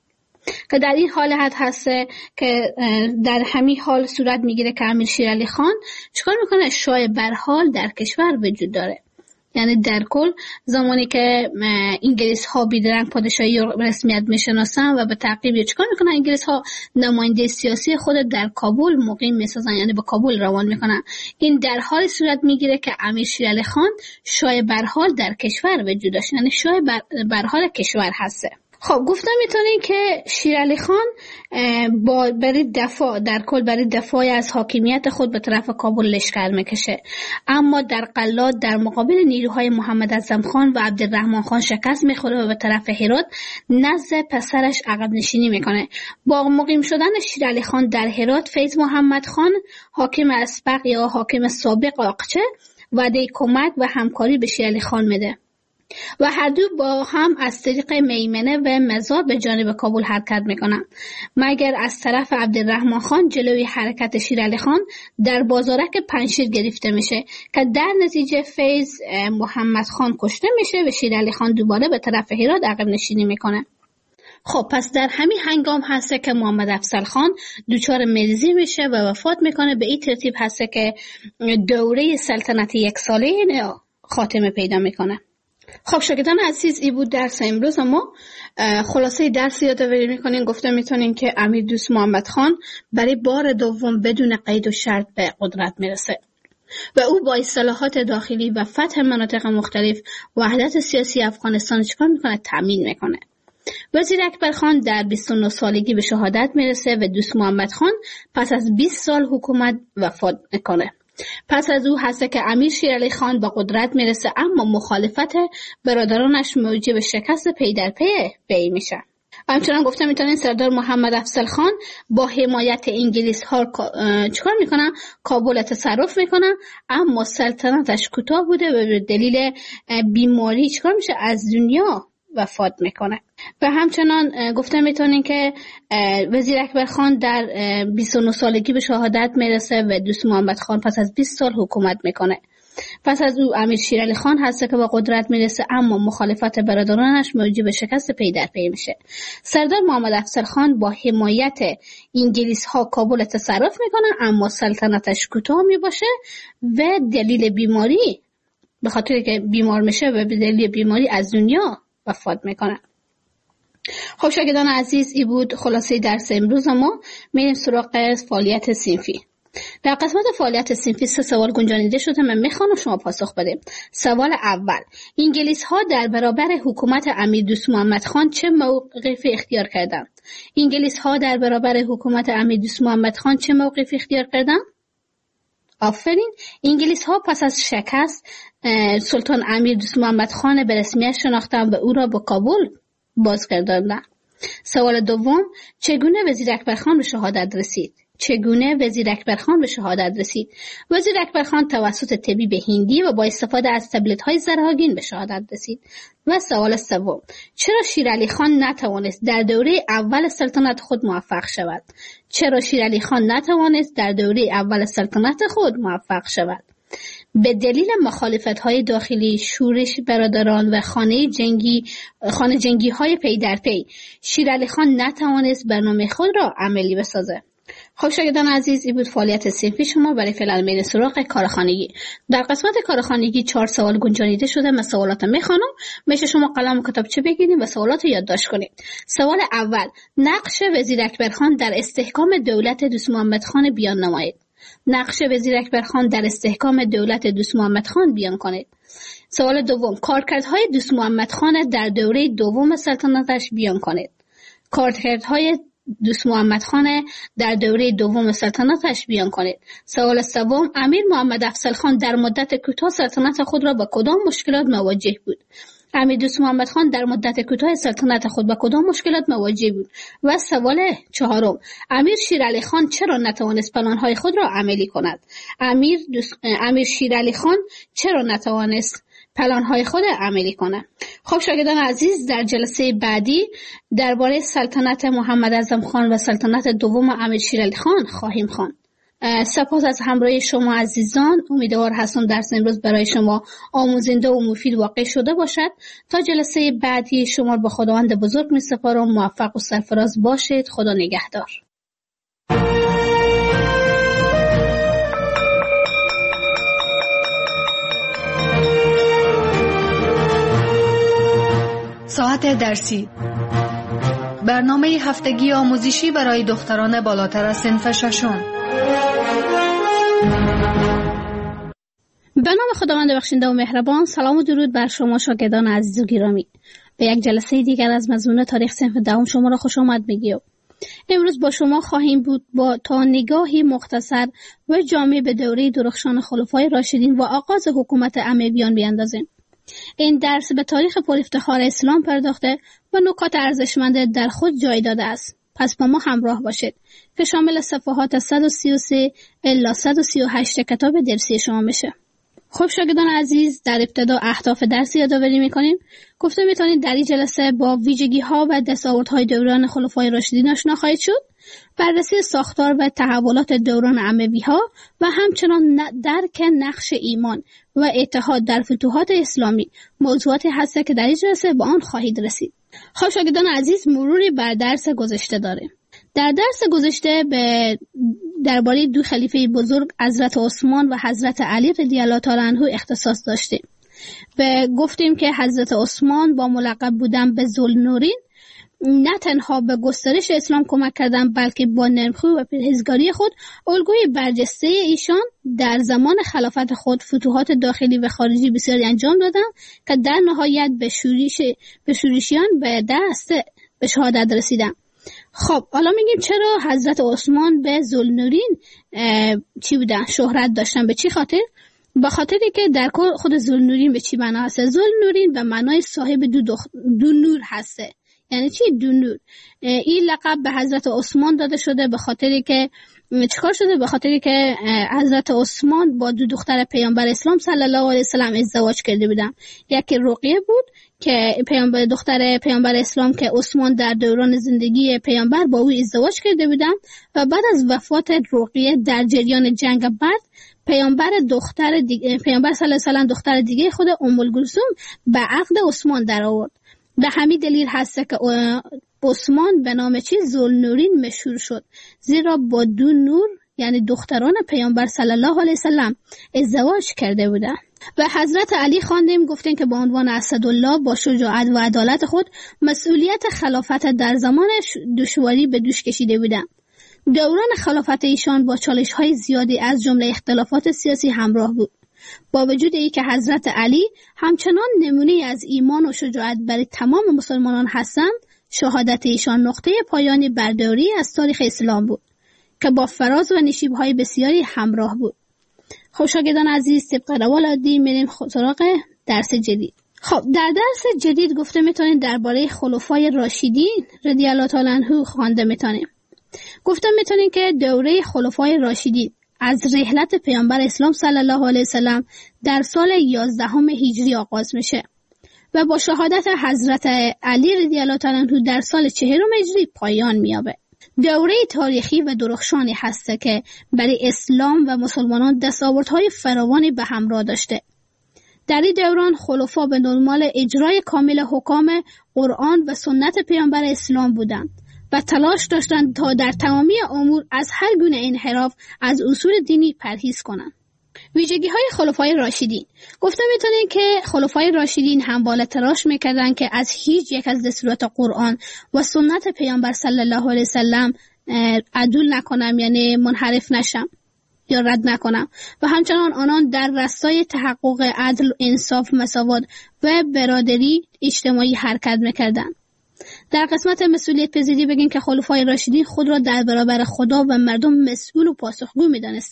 که در این حالت هست که در همین حال صورت میگیره که امیر شیر علی خان چیکار میکنه؟ شاه برحال در کشور وجود داره. یعنی در کل زمانی که انگلیس ها بیدرنگ پادشاهی رو رسمیت میشناسن و به تعقیب چیکار میکنن؟ انگلیس ها نماینده سیاسی خود در کابل مقیم میسازن، یعنی به کابل روان میکنن. این در حال صورت میگیره که امیر شیر علی خان شاه برحال در کشور وجود داشت، یعنی شاه برحال کشور هسته. خب گفتم میتونین که شیر علی خان با برای دفاع در کل برای دفاع از حاکمیت خود به طرف کابل لشکر میکشه، اما در قلات در مقابل نیروهای محمد اعظم خان و عبدالرحمن خان شکست میخوره و به طرف هرات نزد پسرش عقب نشینی میکنه. با مقیم شدن شیر علی خان در هرات، فیض محمد خان حاکم اسبق یا حاکم سابق آقچه وعده کمک و همکاری به شیر علی خان میده و هر دو با هم از طریق میمنه و مزار به جانب کابل حرکت میکنن، مگر از طرف عبدالرحمن خان جلوی حرکت شیر علی خان در بازارک پنشیر گرفته میشه که در نتیجه فیض محمد خان کشته میشه و شیر علی خان دوباره به طرف هرات عقب نشینی میکنه. خب پس در همین هنگام هسته که محمد افضل خان دچار مریضی میشه و وفات میکنه. به این ترتیب هسته که دوره سلطنت یک ساله خاتمه پیدا میکنه. خب شاگردان عزیز، این بود درس امروز. ما خلاصه درس یادآوری میکنیم. گفته میتونیم که امیر دوست محمد خان برای بار دوم بدون قید و شرط به قدرت میرسه و او با اصلاحات داخلی و فتح مناطق مختلف وحدت سیاسی افغانستان چیکار میکنه؟ تامین میکنه. وزیر اکبر خان در بیست و نه سالگی به شهادت میرسه و دوست محمد خان پس از بیست سال حکومت وفات میکنه. پس از او هست که امیر شیر علی خان به قدرت میرسه، اما مخالفت برادرانش موجب شکست پی در پی بی میشه. همچنان گفته میتونین سردار محمد افضل خان با حمایت انگلیس ها چیکار میکنن؟ کابل تصرف میکنن، اما سلطنتش کوتاه بوده و به دلیل بیماری چیکار میشه؟ از دنیا وفات میکنه. و همچنان گفته میتونین که وزیر اکبر خان در بیست و نه سالگی به شهادت میرسه و دوست محمد خان پس از بیست سال حکومت میکنه. پس از او امیر شیر علی خان هست که به قدرت میرسه، اما مخالفت برادرانش موجب شکست پی در پی میشه. سردار محمد افضل خان با حمایت انگلیس ها کابل تصرف میکنه، اما سلطنتش کوتاه میباشه و دلیل بیماری، به خاطر که بیمار میشه و به دلیل بیماری از دنیا وفات میکنه. خب شاگردان عزیز، این بود خلاصه درس امروز. ما میریم سراغ فعالیت صنفی. در قسمت فعالیت صنفی سه سوال گنجانیده شده، من میخوام شما پاسخ بدید. سوال اول: انگلیس ها در برابر حکومت امیر دوست محمد خان چه موقفی اختیار کردند؟ انگلیس ها در برابر حکومت امیر دوست محمد خان چه موقفی اختیار کردند؟ آفرین. انگلیس ها پس از شکست سلطان امیر دوست محمد خان به رسمیت شناختند و او را به کابل بازگرداندند. سوال دوم: چگونه وزیر اکبر خان به شهادت رسید؟ چگونه وزیر اکبر خان به شهادت رسید؟ وزیر اکبر خان توسط طبیب هندی و با استفاده از تبلت های زرهاگین به شهادت رسید. و سوال سوم: چرا شیر علی خان نتوانست در دوره اول سلطنت خود موفق شود؟ چرا شیر علی خان نتوانست در دوره اول سلطنت خود موفق شود؟ به دلیل مخالفت‌های داخلی، شورش برادران و خانه جنگی خانه جنگی های پی در پی، شیر علی خان نتوانست برنامه خود را عملی بسازه. خب شاگردان عزیز، این بود فعالیت صنفی شما. برای فعلا میریم سراغ کارخانگی. در قسمت کارخانگی چهار سوال گنجانیده شده. من سوالات میخوانم، میشه شما قلم و کتابچه بگیرید و سوالات رو یادداشت کنید. سوال اول: نقش وزیر اکبر خان در استحکام دولت دوست محمد خان بیان نمایید. نقش وزیر اکبر خان در استحکام دولت دوست محمد خان بیان کنید. سوال دوم: کارکردهای دوست محمد خان در دوره دوم سلطنتش بیان کنید. کارکردهای دوست محمد خان در دوره دوم سلطنتش بیان کنید. سوال سوم: امیر محمد افضل خان در مدت کوتاه سلطنت خود را با کدام مشکلات مواجه بود؟ امیر دوست محمد خان در مدت کوتاه سلطنت خود با کدام مشکلات مواجه بود؟ و سوال چهارم، امیر شیرعلی خان چرا نتوانست پلان‌های خود را عملی کند؟ امیر دوست... امیر شیرعلی خان چرا نتوانست پلان‌های خود عملی کند؟ خب شاگردان عزیز، در جلسه بعدی درباره سلطنت محمد اعظم خان و سلطنت دوم امیر شیرعلی خان خواهیم خواند. سپاس از همراهی شما عزیزان. امیدوار هستم درس امروز برای شما آموزنده و مفید واقع شده باشد. تا جلسه بعدی شما را به خداوند بزرگ می سپارم. موفق و سرفراز باشید. خدا نگهدار. ساعت درسی، برنامه هفتگی آموزشی برای دختران بالاتر از صنف ششم. به نام خداوند بخشنده و مهربان. سلام و درود بر شما شاگردان عزیز و گرامی. به یک جلسه دیگر از مضمون تاریخ صنف دهم شما را خوش آمد میگیم. امروز با شما خواهیم بود با تا نگاهی مختصر و جامع به دوره درخشان خلفای راشدین و آغاز حکومت امویان بیاندازیم. این درس به تاریخ پر افتخار اسلام پرداخته و نکات ارزشمند در خود جای داده است. پس با ما همراه باشید که شامل صفحات صد و سی و سه الی صد و سی و هشت کتاب درسی شما میشه. خب شاگردان عزیز، در ابتدا اهداف درس یادآوری میکنیم. گفته میتونید در این جلسه با ویژگی ها و دستاوردهای دوران خلفای راشدین آشنا خواهید شد، بررسی ساختار و تحولات دوران اموی ها و همچنان درک نقش ایمان و اتحاد در فتوحات اسلامی موضوعاتی هست که در این جلسه با آن خواهید رسید. خب شاگردان عزیز، مروری بر درس گذشته داریم. در درس گذشته به درباره دو خلیفه بزرگ حضرت عثمان و حضرت علی رضی الله تعالی عنه اختصاص داشتیم. به گفتیم که حضرت عثمان با ملقب بودن به ذوالنورین نه تنها به گسترش اسلام کمک کردند، بلکه با نرمخوی و پرهیزگاری خود الگوی برجسته ایشان در زمان خلافت خود فتوحات داخلی و خارجی بسیاری انجام دادند که در نهایت به شورش به شورشیان به دست به شهادت رسیدند. خب حالا میگیم چرا حضرت عثمان به ذوالنورین چی بودن؟ شهرت داشتن. به چی خاطر؟ به خاطری که در خود ذوالنورین به چی معنا هست؟ ذوالنورین به معنای صاحب دو, دخ... دو نور هسته. یعنی چی دو نور؟ این لقب به حضرت عثمان داده شده به خاطری که چیکار شده؟ به خاطری که حضرت عثمان با دو دختر پیامبر اسلام صلی الله علیه و سلم ازدواج کرده بودن. یکی رقیه بود که پیامبر دختر پیامبر اسلام که عثمان در دوران زندگی پیامبر با او ازدواج کرده بودن و بعد از وفات رقیه در جریان جنگ بدر پیامبر دختر دیگه پیامبر صلی الله علیه و سلم دختر دیگه خود ام کلثوم به عقد عثمان در آورد. به همین دلیل هست که عثمان به نام چی ذوالنورین مشهور شد، زیرا با دو نور یعنی دختران پیامبر صلی الله علیه و سلم ازدواج کرده بودند. و حضرت علی خواندیم گفتیم که با عنوان اسدالله با شجاعت و عدالت خود مسئولیت خلافت در زمان دشواری به دوش کشیده بودند. دوران خلافت ایشان با چالش‌های زیادی از جمله اختلافات سیاسی همراه بود. با وجود ای که حضرت علی همچنان نمونه از ایمان و شجاعت برای تمام مسلمانان هستند، شهادت ایشان نقطه پایانی بر دوری از تاریخ اسلام بود که با فراز و نشیب‌های بسیاری همراه بود. خب شاگردان عزیز، طبق روال عادی میریم سراغ درس جدید. خب در درس جدید گفته میتونید درباره خلفای راشدین رضی الله تعالی عنهم خوانده میتونیم. گفته میتونید که دوره خلفای راشدین از رحلت پیامبر اسلام صلی الله علیه و سلم در سال یازدهم هجری آغاز میشه و با شهادت حضرت علی رضی الله تعالی عنه در سال چهارم هجری پایان مییابه. دوره تاریخی و درخشانی هسته که برای اسلام و مسلمانان دستاوردهای فراوانی به همراه داشته. در این دوران خلفا به دنبال اجرای کامل حکام قرآن و سنت پیامبر اسلام بودند و تلاش داشتند تا در تمامی امور از هر گونه انحراف از اصول دینی پرهیز کنند. ویژگی های خلفای راشدین. گفته میتونید که خلفای راشدین همواره تلاش میکردند که از هیچ یک از دستورات قرآن و سنت پیامبر صلی الله علیه وسلم عدول نکنم، یعنی منحرف نشم یا رد نکنم، و همچنان آنان در راستای تحقق عدل، انصاف، مساوات و برادری اجتماعی حرکت میکردند. در قسمت مسئولیت پذیری بگیم که خلفای راشدین خود را در برابر خدا و مردم مسئول و پاسخگو می‌دانستند.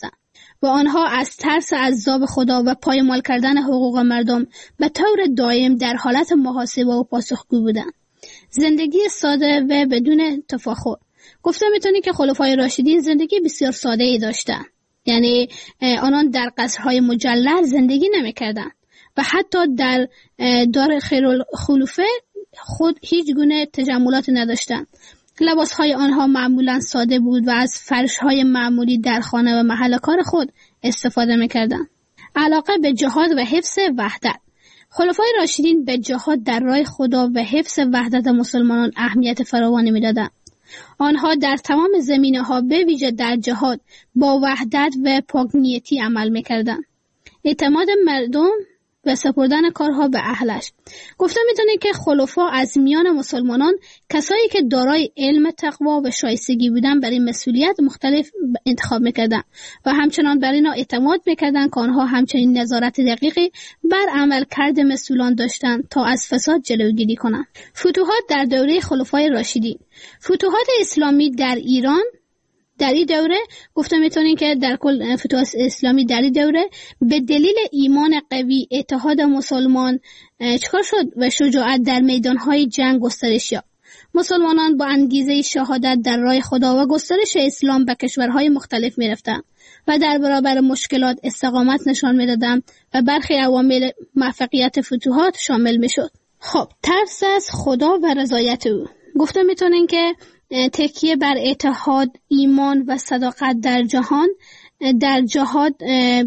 و آنها از ترس عذاب خدا و پایمال کردن حقوق مردم به طور دائم در حالت محاسبه و پاسخگو بودند. زندگی ساده و بدون تفاخر. گفته میتونی که خلفای راشدین زندگی بسیار ساده ای داشتن. یعنی آنان در قصرهای مجلل زندگی نمیکردند و حتی در دار خیرالخلفه خود هیچ گونه تجملات نداشتند. لباسهای آنها معمولا ساده بود و از فرشهای معمولی در خانه و محل کار خود استفاده میکردند. علاقه به جهاد و حفظ وحدت. خلفای راشدین به جهاد در راه خدا و حفظ وحدت مسلمانان اهمیت فراوانی میدادند. آنها در تمام زمینه‌ها به ویژه در جهاد با وحدت و پاک‌نیتی عمل می‌کردند. اعتماد مردم و سپردن کارها به اهلش. گفته میتونه که خلفا از میان مسلمانان کسایی که دارای علم، تقوا و شایستگی بودن برای مسئولیت مختلف انتخاب میکردن و همچنان بر اینا اعتماد میکردن که آنها همچنین نظارت دقیقی بر عملکرد مسئولان داشتن تا از فساد جلوگیری کنند. فتوحات در دوره خلفای راشدین. فتوحات اسلامی در ایران در این دوره گفته میتونین که در کل فتوحات اسلامی در این دوره به دلیل ایمان قوی، اتحاد مسلمان چکار شد و شجاعت در میدانهای جنگ گسترش یافت. مسلمانان با انگیزه شهادت در راه خدا و گسترش اسلام به کشورهای مختلف میرفتند و در برابر مشکلات استقامت نشان میدادند و برخی عوامل موفقیت فتوحات شامل میشد. خب، ترس از خدا و رضایت او. گفته میتونین که تکیه بر اتحاد، ایمان و صداقت در جهان در جهاد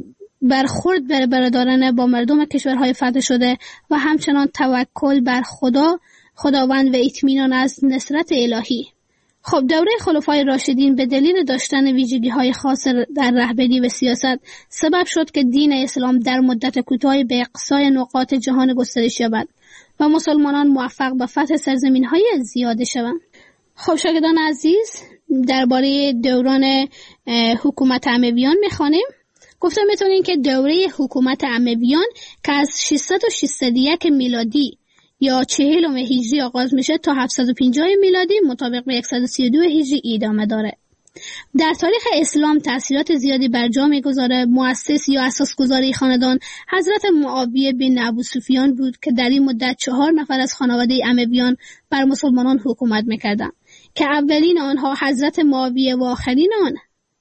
برخورد بر برادرانه با مردم کشورهای فتح شده و همچنان توکل بر خدا خداوند و اطمینان از نصرت الهی. خب، دوره خلفای راشدین به دلیل داشتن ویژگی‌های خاص در رهبری و سیاست سبب شد که دین اسلام در مدت کوتاهی به اقصای نقاط جهان گسترش یابد و مسلمانان موفق به فتح سرزمین‌های زیاده شوند. خب شاگردان عزیز، درباره دوران حکومت امویان میخوانیم. گفته میتونین که دوره حکومت امویان که از ششصد و شصت و یک میلادی یا چهلم هجری آغاز میشه تا هفتصد و پنجاه میلادی مطابق به صد و سی و دو هجری ادامه داره. در تاریخ اسلام تأثیرات زیادی بر جا میگذاره. مؤسس یا اساسگذار خاندان حضرت معاویه بن ابوسفیان بود که در این مدت چهار نفر از خانواده امویان بر مسلمانان حکومت میکردند که اولین آنها حضرت معاویه و آخرین آن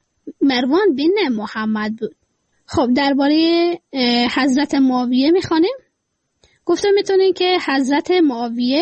مروان بن محمد بود. خب، درباره حضرت معاویه میخوانیم. گفته میتونین که حضرت معاویه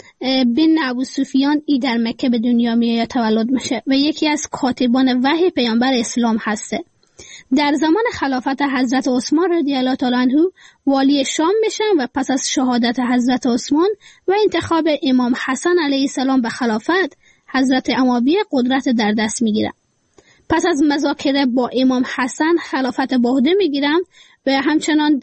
بن ابوسفیان ای در مکه به دنیا میاد یا تولد میشه و یکی از کاتبان وحی پیامبر اسلام هسته. در زمان خلافت حضرت عثمان رضی الله تعالی عنه والی شام میشن و پس از شهادت حضرت عثمان و انتخاب امام حسن علیه السلام به خلافت، حضرت معاویه قدرت در دست میگیرن. پس از مذاکره با امام حسن خلافت به عهده میگیرن و همچنان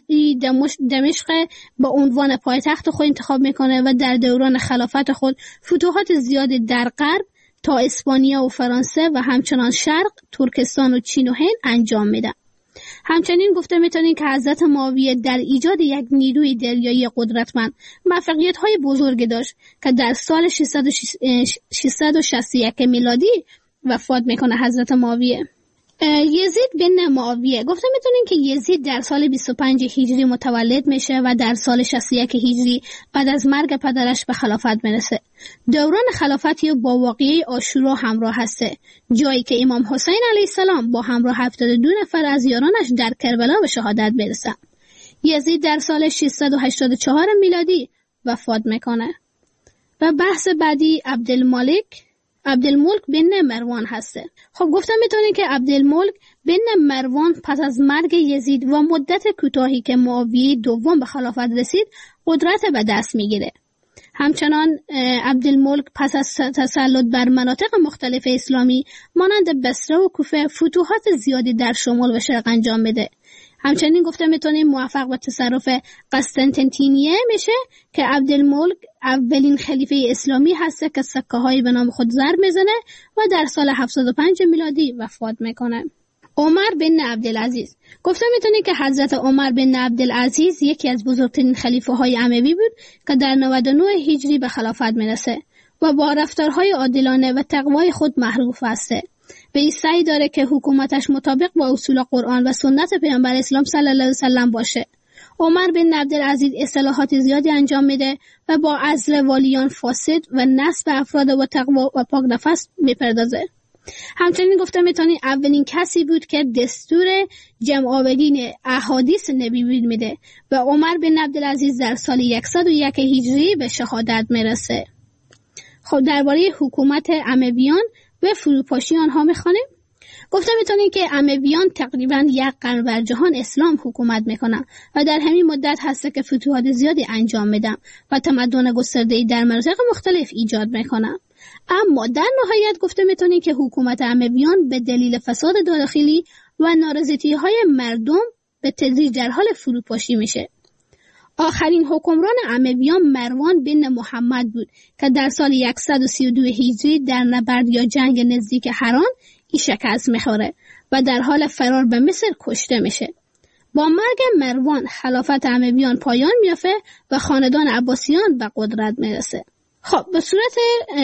دمشق با عنوان پایتخت خود انتخاب میکنه و در دوران خلافت خود فتوحات زیادی در غرب تا اسپانیا و فرانسه و همچنان شرق، ترکستان و چین و هند انجام میده. همچنین گفته میتونیم که حضرت معاویه در ایجاد یک نیروی دریایی قدرتمند موفقیت‌های بزرگی داشت که در سال ششصد و شصت و یک میلادی وفات میکنه حضرت معاویه. یزید بن معاویه. گفته میتونیم که یزید در سال بیست و پنج هجری متولد میشه و در سال شصت و یک هجری بعد از مرگ پدرش به خلافت میرسه. دوران خلافتی با واقعه عاشورا همراه هسته، جایی که امام حسین علیه السلام با همراه هفتاد و دو نفر از یارانش در کربلا به شهادت برسه. یزید در سال ششصد و هشتاد و چهار میلادی وفات میکنه. و بحث بعدی عبدالملک عبدالملک بن مروان هسته. خب، گفتم میتونیم که عبدالملک بن مروان پس از مرگ یزید و مدت کوتاهی که معاویه دوم به خلافت رسید قدرت به دست میگیره. همچنان عبدالملک پس از تسلط بر مناطق مختلف اسلامی مانند بصره و کوفه فتوحات زیادی در شمال و شرق انجام میده. همچنین گفته میتونیم موفق به تصرف قسطنطنیه میشه که عبدالملک اولین خلیفه اسلامی هسته که سکه هایی به نام خود ضرب میزنه و در سال هفتصد و پنج میلادی وفات میکنه. عمر بن عبدالعزیز. گفته میتونیم که حضرت عمر بن عبدالعزیز یکی از بزرگترین خلیفه های اموی بود که در نود و نه هجری به خلافت میرسه و با رفتارهای عادلانه و تقوای خود معروف هسته. و این سعی داره که حکومتش مطابق با اصول قرآن و سنت پیامبر اسلام صلی الله علیه و سلم باشه. عمر بن عبدالعزیز اصلاحات زیادی انجام میده و با عزل والیان فاسد و نصب افراد با تقوا و پاک نفس میپردازه. همچنین گفته میتونی اولین کسی بود که دستور جمع آورین احادیث نبی میده و عمر بن عبدالعزیز در سال صد و یک هجری به شهادت میرسه. خب درباره حکومت امویان و فروپاشی آنها میخوانیم. گفته میتونیم که امویان تقریبا یک قرن بر جهان اسلام حکومت میکنن و در همین مدت هسته که فتوحات زیادی انجام میدن و تمدن گسترده‌ای در مناطق مختلف ایجاد میکنن. اما در نهایت گفته میتونیم که حکومت امویان به دلیل فساد داخلی و نارضایتی‌های مردم به تدریج در حال فروپاشی میشه. آخرین حکمران امویان مروان بن محمد بود که در سال صد و سی و دو هجری در نبرد یا جنگ نزدیک حران ای شکست میخوره و در حال فرار به مصر کشته میشه. با مرگ مروان خلافت امویان پایان میافته و خاندان عباسیان به قدرت میرسه. خب به صورت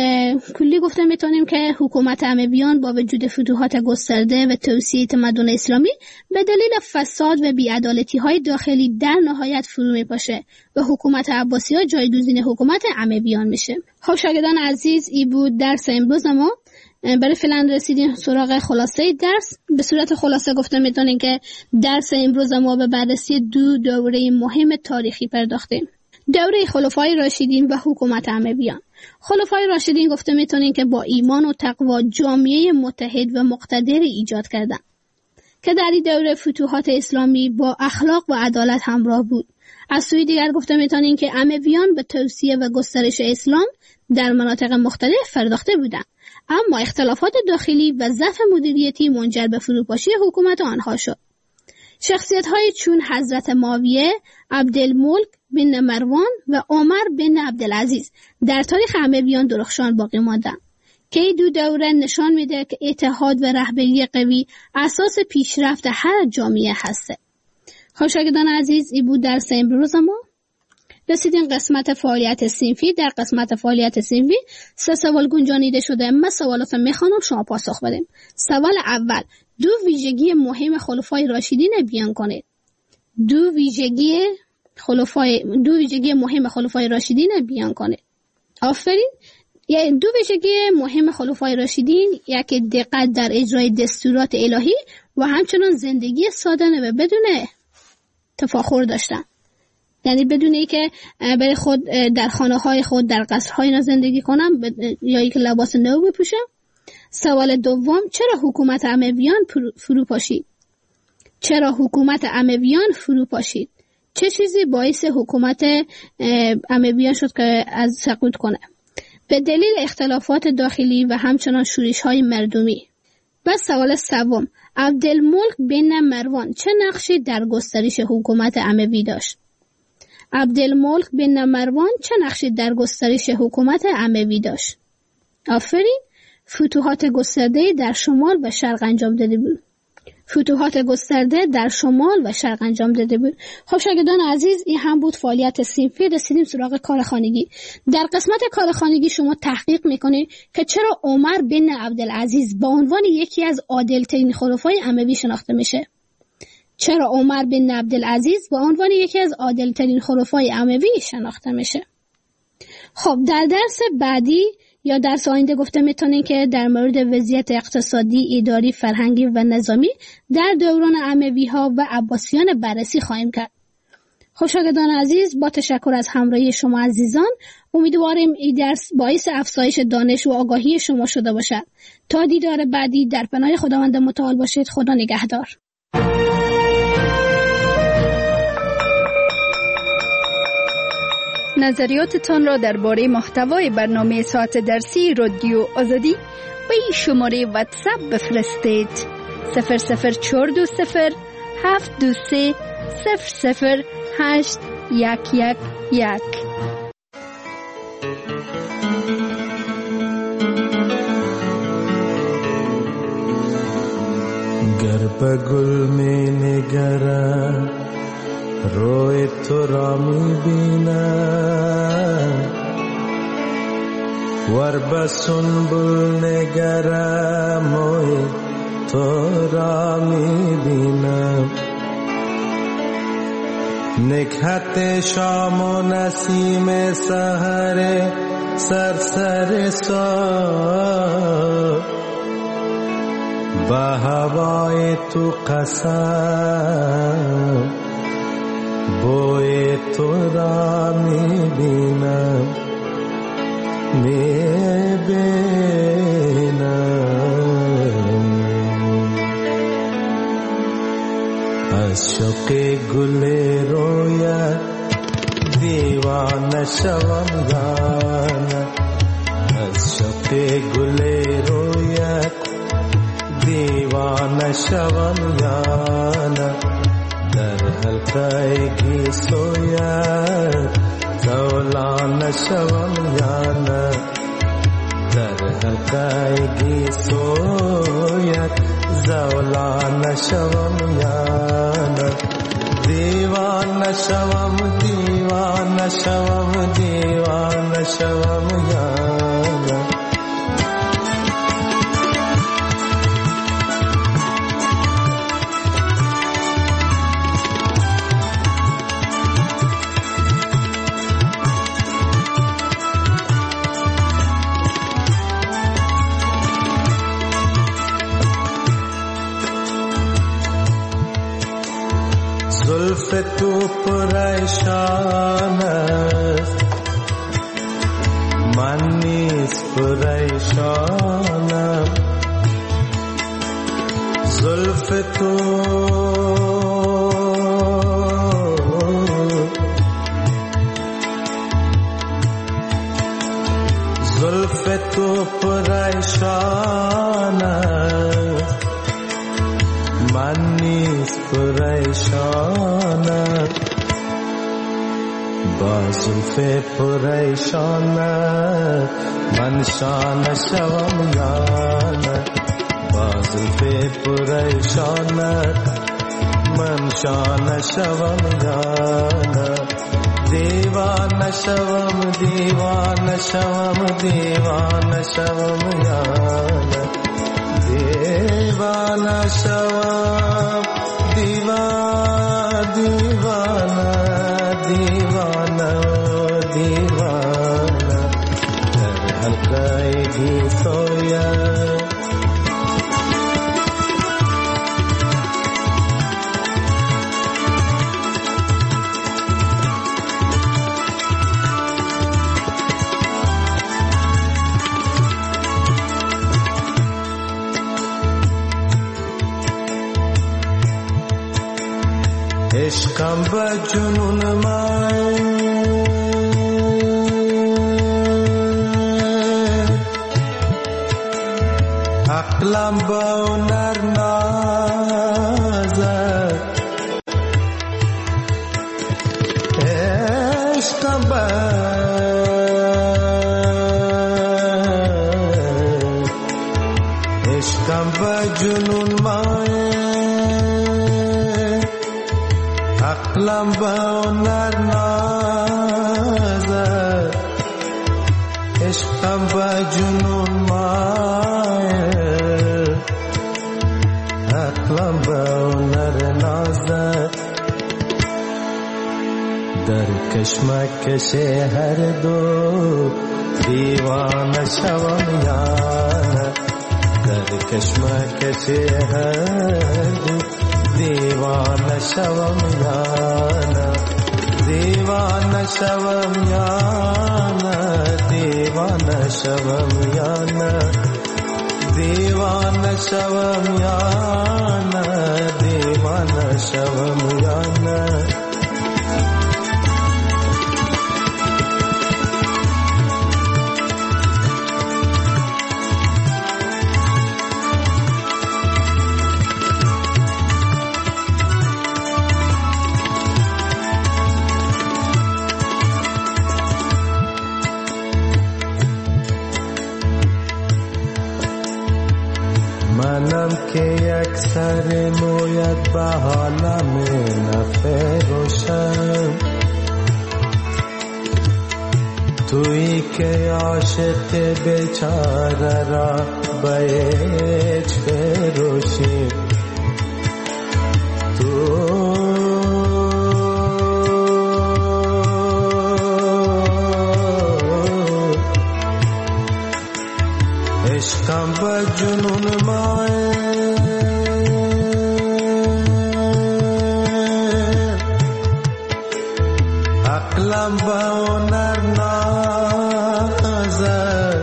کلی گفته میتونیم که حکومت امویان با وجود فتوحات گسترده و توسعه تمدن اسلامی به دلیل فساد و بی‌عدالتی‌های داخلی در نهایت فرو میپاشه و حکومت عباسی‌ها جایگزین حکومت امویان میشه. خب شاگردان عزیز، این بود درس امروز ما. برای فعلا رسیدیم سراغ خلاصه درس. به صورت خلاصه گفته میتونیم که درس امروز ما به بررسی دو دوره مهم تاریخی پرداختیم. دوره خلفای راشدین و حکومت امویان. خلفای راشدین گفته میتونیم که با ایمان و تقوا جامعه متحد و مقتدر ایجاد کردن که در این دوره فتوحات اسلامی با اخلاق و عدالت همراه بود. از سوی دیگر گفته میتونیم که امویان به توسعه و گسترش اسلام در مناطق مختلف پرداخته بودند، اما اختلافات داخلی و ضعف مدیریتی منجر به فروپاشی حکومت آنها شد. شخصیت‌های چون حضرت معاویه، عبدالملک بن مروان و عمر بن عبدالعزیز در تاریخ امویان درخشان باقی ماندند که این دو دوره نشان میده که اتحاد و رهبری قوی اساس پیشرفت هر جامعه هسته. خب شاگردان عزیز، این بود درس امروز ما. رسیدیم قسمت فعالیت صنفی. در قسمت فعالیت صنفی سه سوال گنجانیده شده. من سوالات میخوانم، شما پاسخ بدیم. سوال اول: دو ویژگی مهم خلفای راشدین بیان کنید. دو ویژگی خلفای دو ویژگی مهم خلفای راشدین بیان کنید. آفرین. یعنی دو ویژگی مهم خلفای راشدین، یکی دقت در اجرای دستورات الهی و همچنان زندگی سادانه و بدون تفاخر داشتن. یعنی بدون ای که برای خود در خانه های خود در قصرهای اینا زندگی کنم یا ای که لباس نو بپوشم. سوال دوم: چرا حکومت امویان فرو پاشید؟ چرا حکومت امویان فرو پاشید؟ چه چیزی باعث حکومت امویان شد که از سقوط کنه؟ به دلیل اختلافات داخلی و همچنان شورش های مردمی. و سوال سوم: عبدالملک بن مروان چه نقشی در گسترش حکومت اموی داشت؟ عبدالملک بن مروان چه نقشی در گسترش حکومت اموی داشت؟ آفرین. فتوحات گسترده در شمال و شرق انجام داده بود. فتوحات گسترده در شمال و شرق انجام داده بود. خب شاگردان عزیز، این هم بود فعالیت صنفی. رسیدیم سراغ کار خانگی. در قسمت کار خانگی شما تحقیق میکنید که چرا عمر بن عبدالعزیز با عنوان یکی از عادل‌ترین خلفای اموی شناخته میشه؟ چرا عمر بن عبدالعزیز با عنوان یکی از عادل‌ترین خلفای اموی شناخته میشه؟ خب در درس بعدی یا درس آینده گفته میتونیم که در مورد وضعیت اقتصادی، اداری، فرهنگی و نظامی در دوران اموی ها و عباسیان بررسی خواهیم کرد. خب شاگردان عزیز، با تشکر از همراهی شما عزیزان، امیدواریم این درس باعث افزایش دانش و آگاهی شما شده باشد. تا دیدار بعدی، در پناه خداوند متعال باشید. خدا نگهدار. نظریاتتان را درباره محتوای برنامه ساعت درسی رادیو آزادی به این شماره واتساپ بفرستید: صفر صفر چهار دو صفر هفت دو سه صفر صفر هشت یک یک یک. گر به گل می نگرم روی تو را می بینم، ور به سنبل نگرم موی تو را می بینم. نکهت شام و نسیم سحر سرسر سا به هوای تو قسم بوی تو را می بینم می بینم. از شوق گل رویت دیوانه شوم یانه. از شوق گل رویت دیوانه شوم یانه. در حلقه گیسویت زولانه شوم یانه. در حلقه گیسویت زولانه شوم یانه. دیوانه شوم دیوانه شوم دیوانه شوم یانه. زلف تو پریشان است من نیز پریشانم. زلف تو زلف تو پریشان است من نیز پریشانم. با زلف پریشانت من شانه شوم یانه. با زلف پریشانت من شانه شوم یانه. دیوانه شوم دیوانه شوم دیوانه شوم یانه. دیوانه شوم دیوانه دیوانه دیوانه دیوانه. در حلقه گیسویت عشقم به جنون من عقلم به هنر نازد. عشقم به عشقم به جنون من عقلم به هنر نازد. عشقم به جنون مایل عقلم به هنر نازد. در کشمکش هر دو دیوانه شوم یانه. در کشمکش هر دو دیوانه شوم یانه. دیوانه شوم یانه دیوانه شوم یانه. دیوانه شوم یانه دیوانه شوم یانه. منم که یک سر مویت به حالم نفروشم. تویی که عاشق بیچاره را بهش فروشی تو عشقم به جنون مایه عقلم به هنر نازد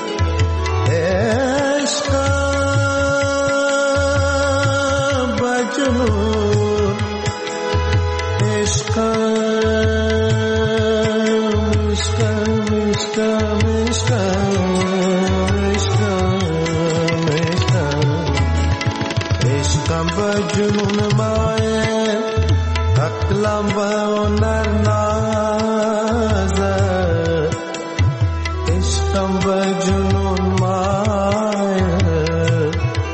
عشقم به جنون عشقم عشقم عشقم عشقم به جنون مایه عقلم به هنر نازد عشقم به جنون مایه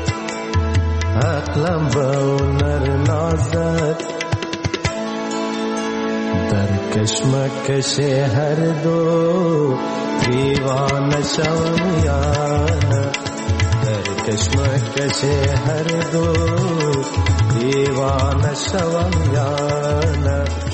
عقلم به هنر نازد در کشمکش هر دو دیوانه شوم یا نه در کشمکش هر دو دیوانه شوم یا نه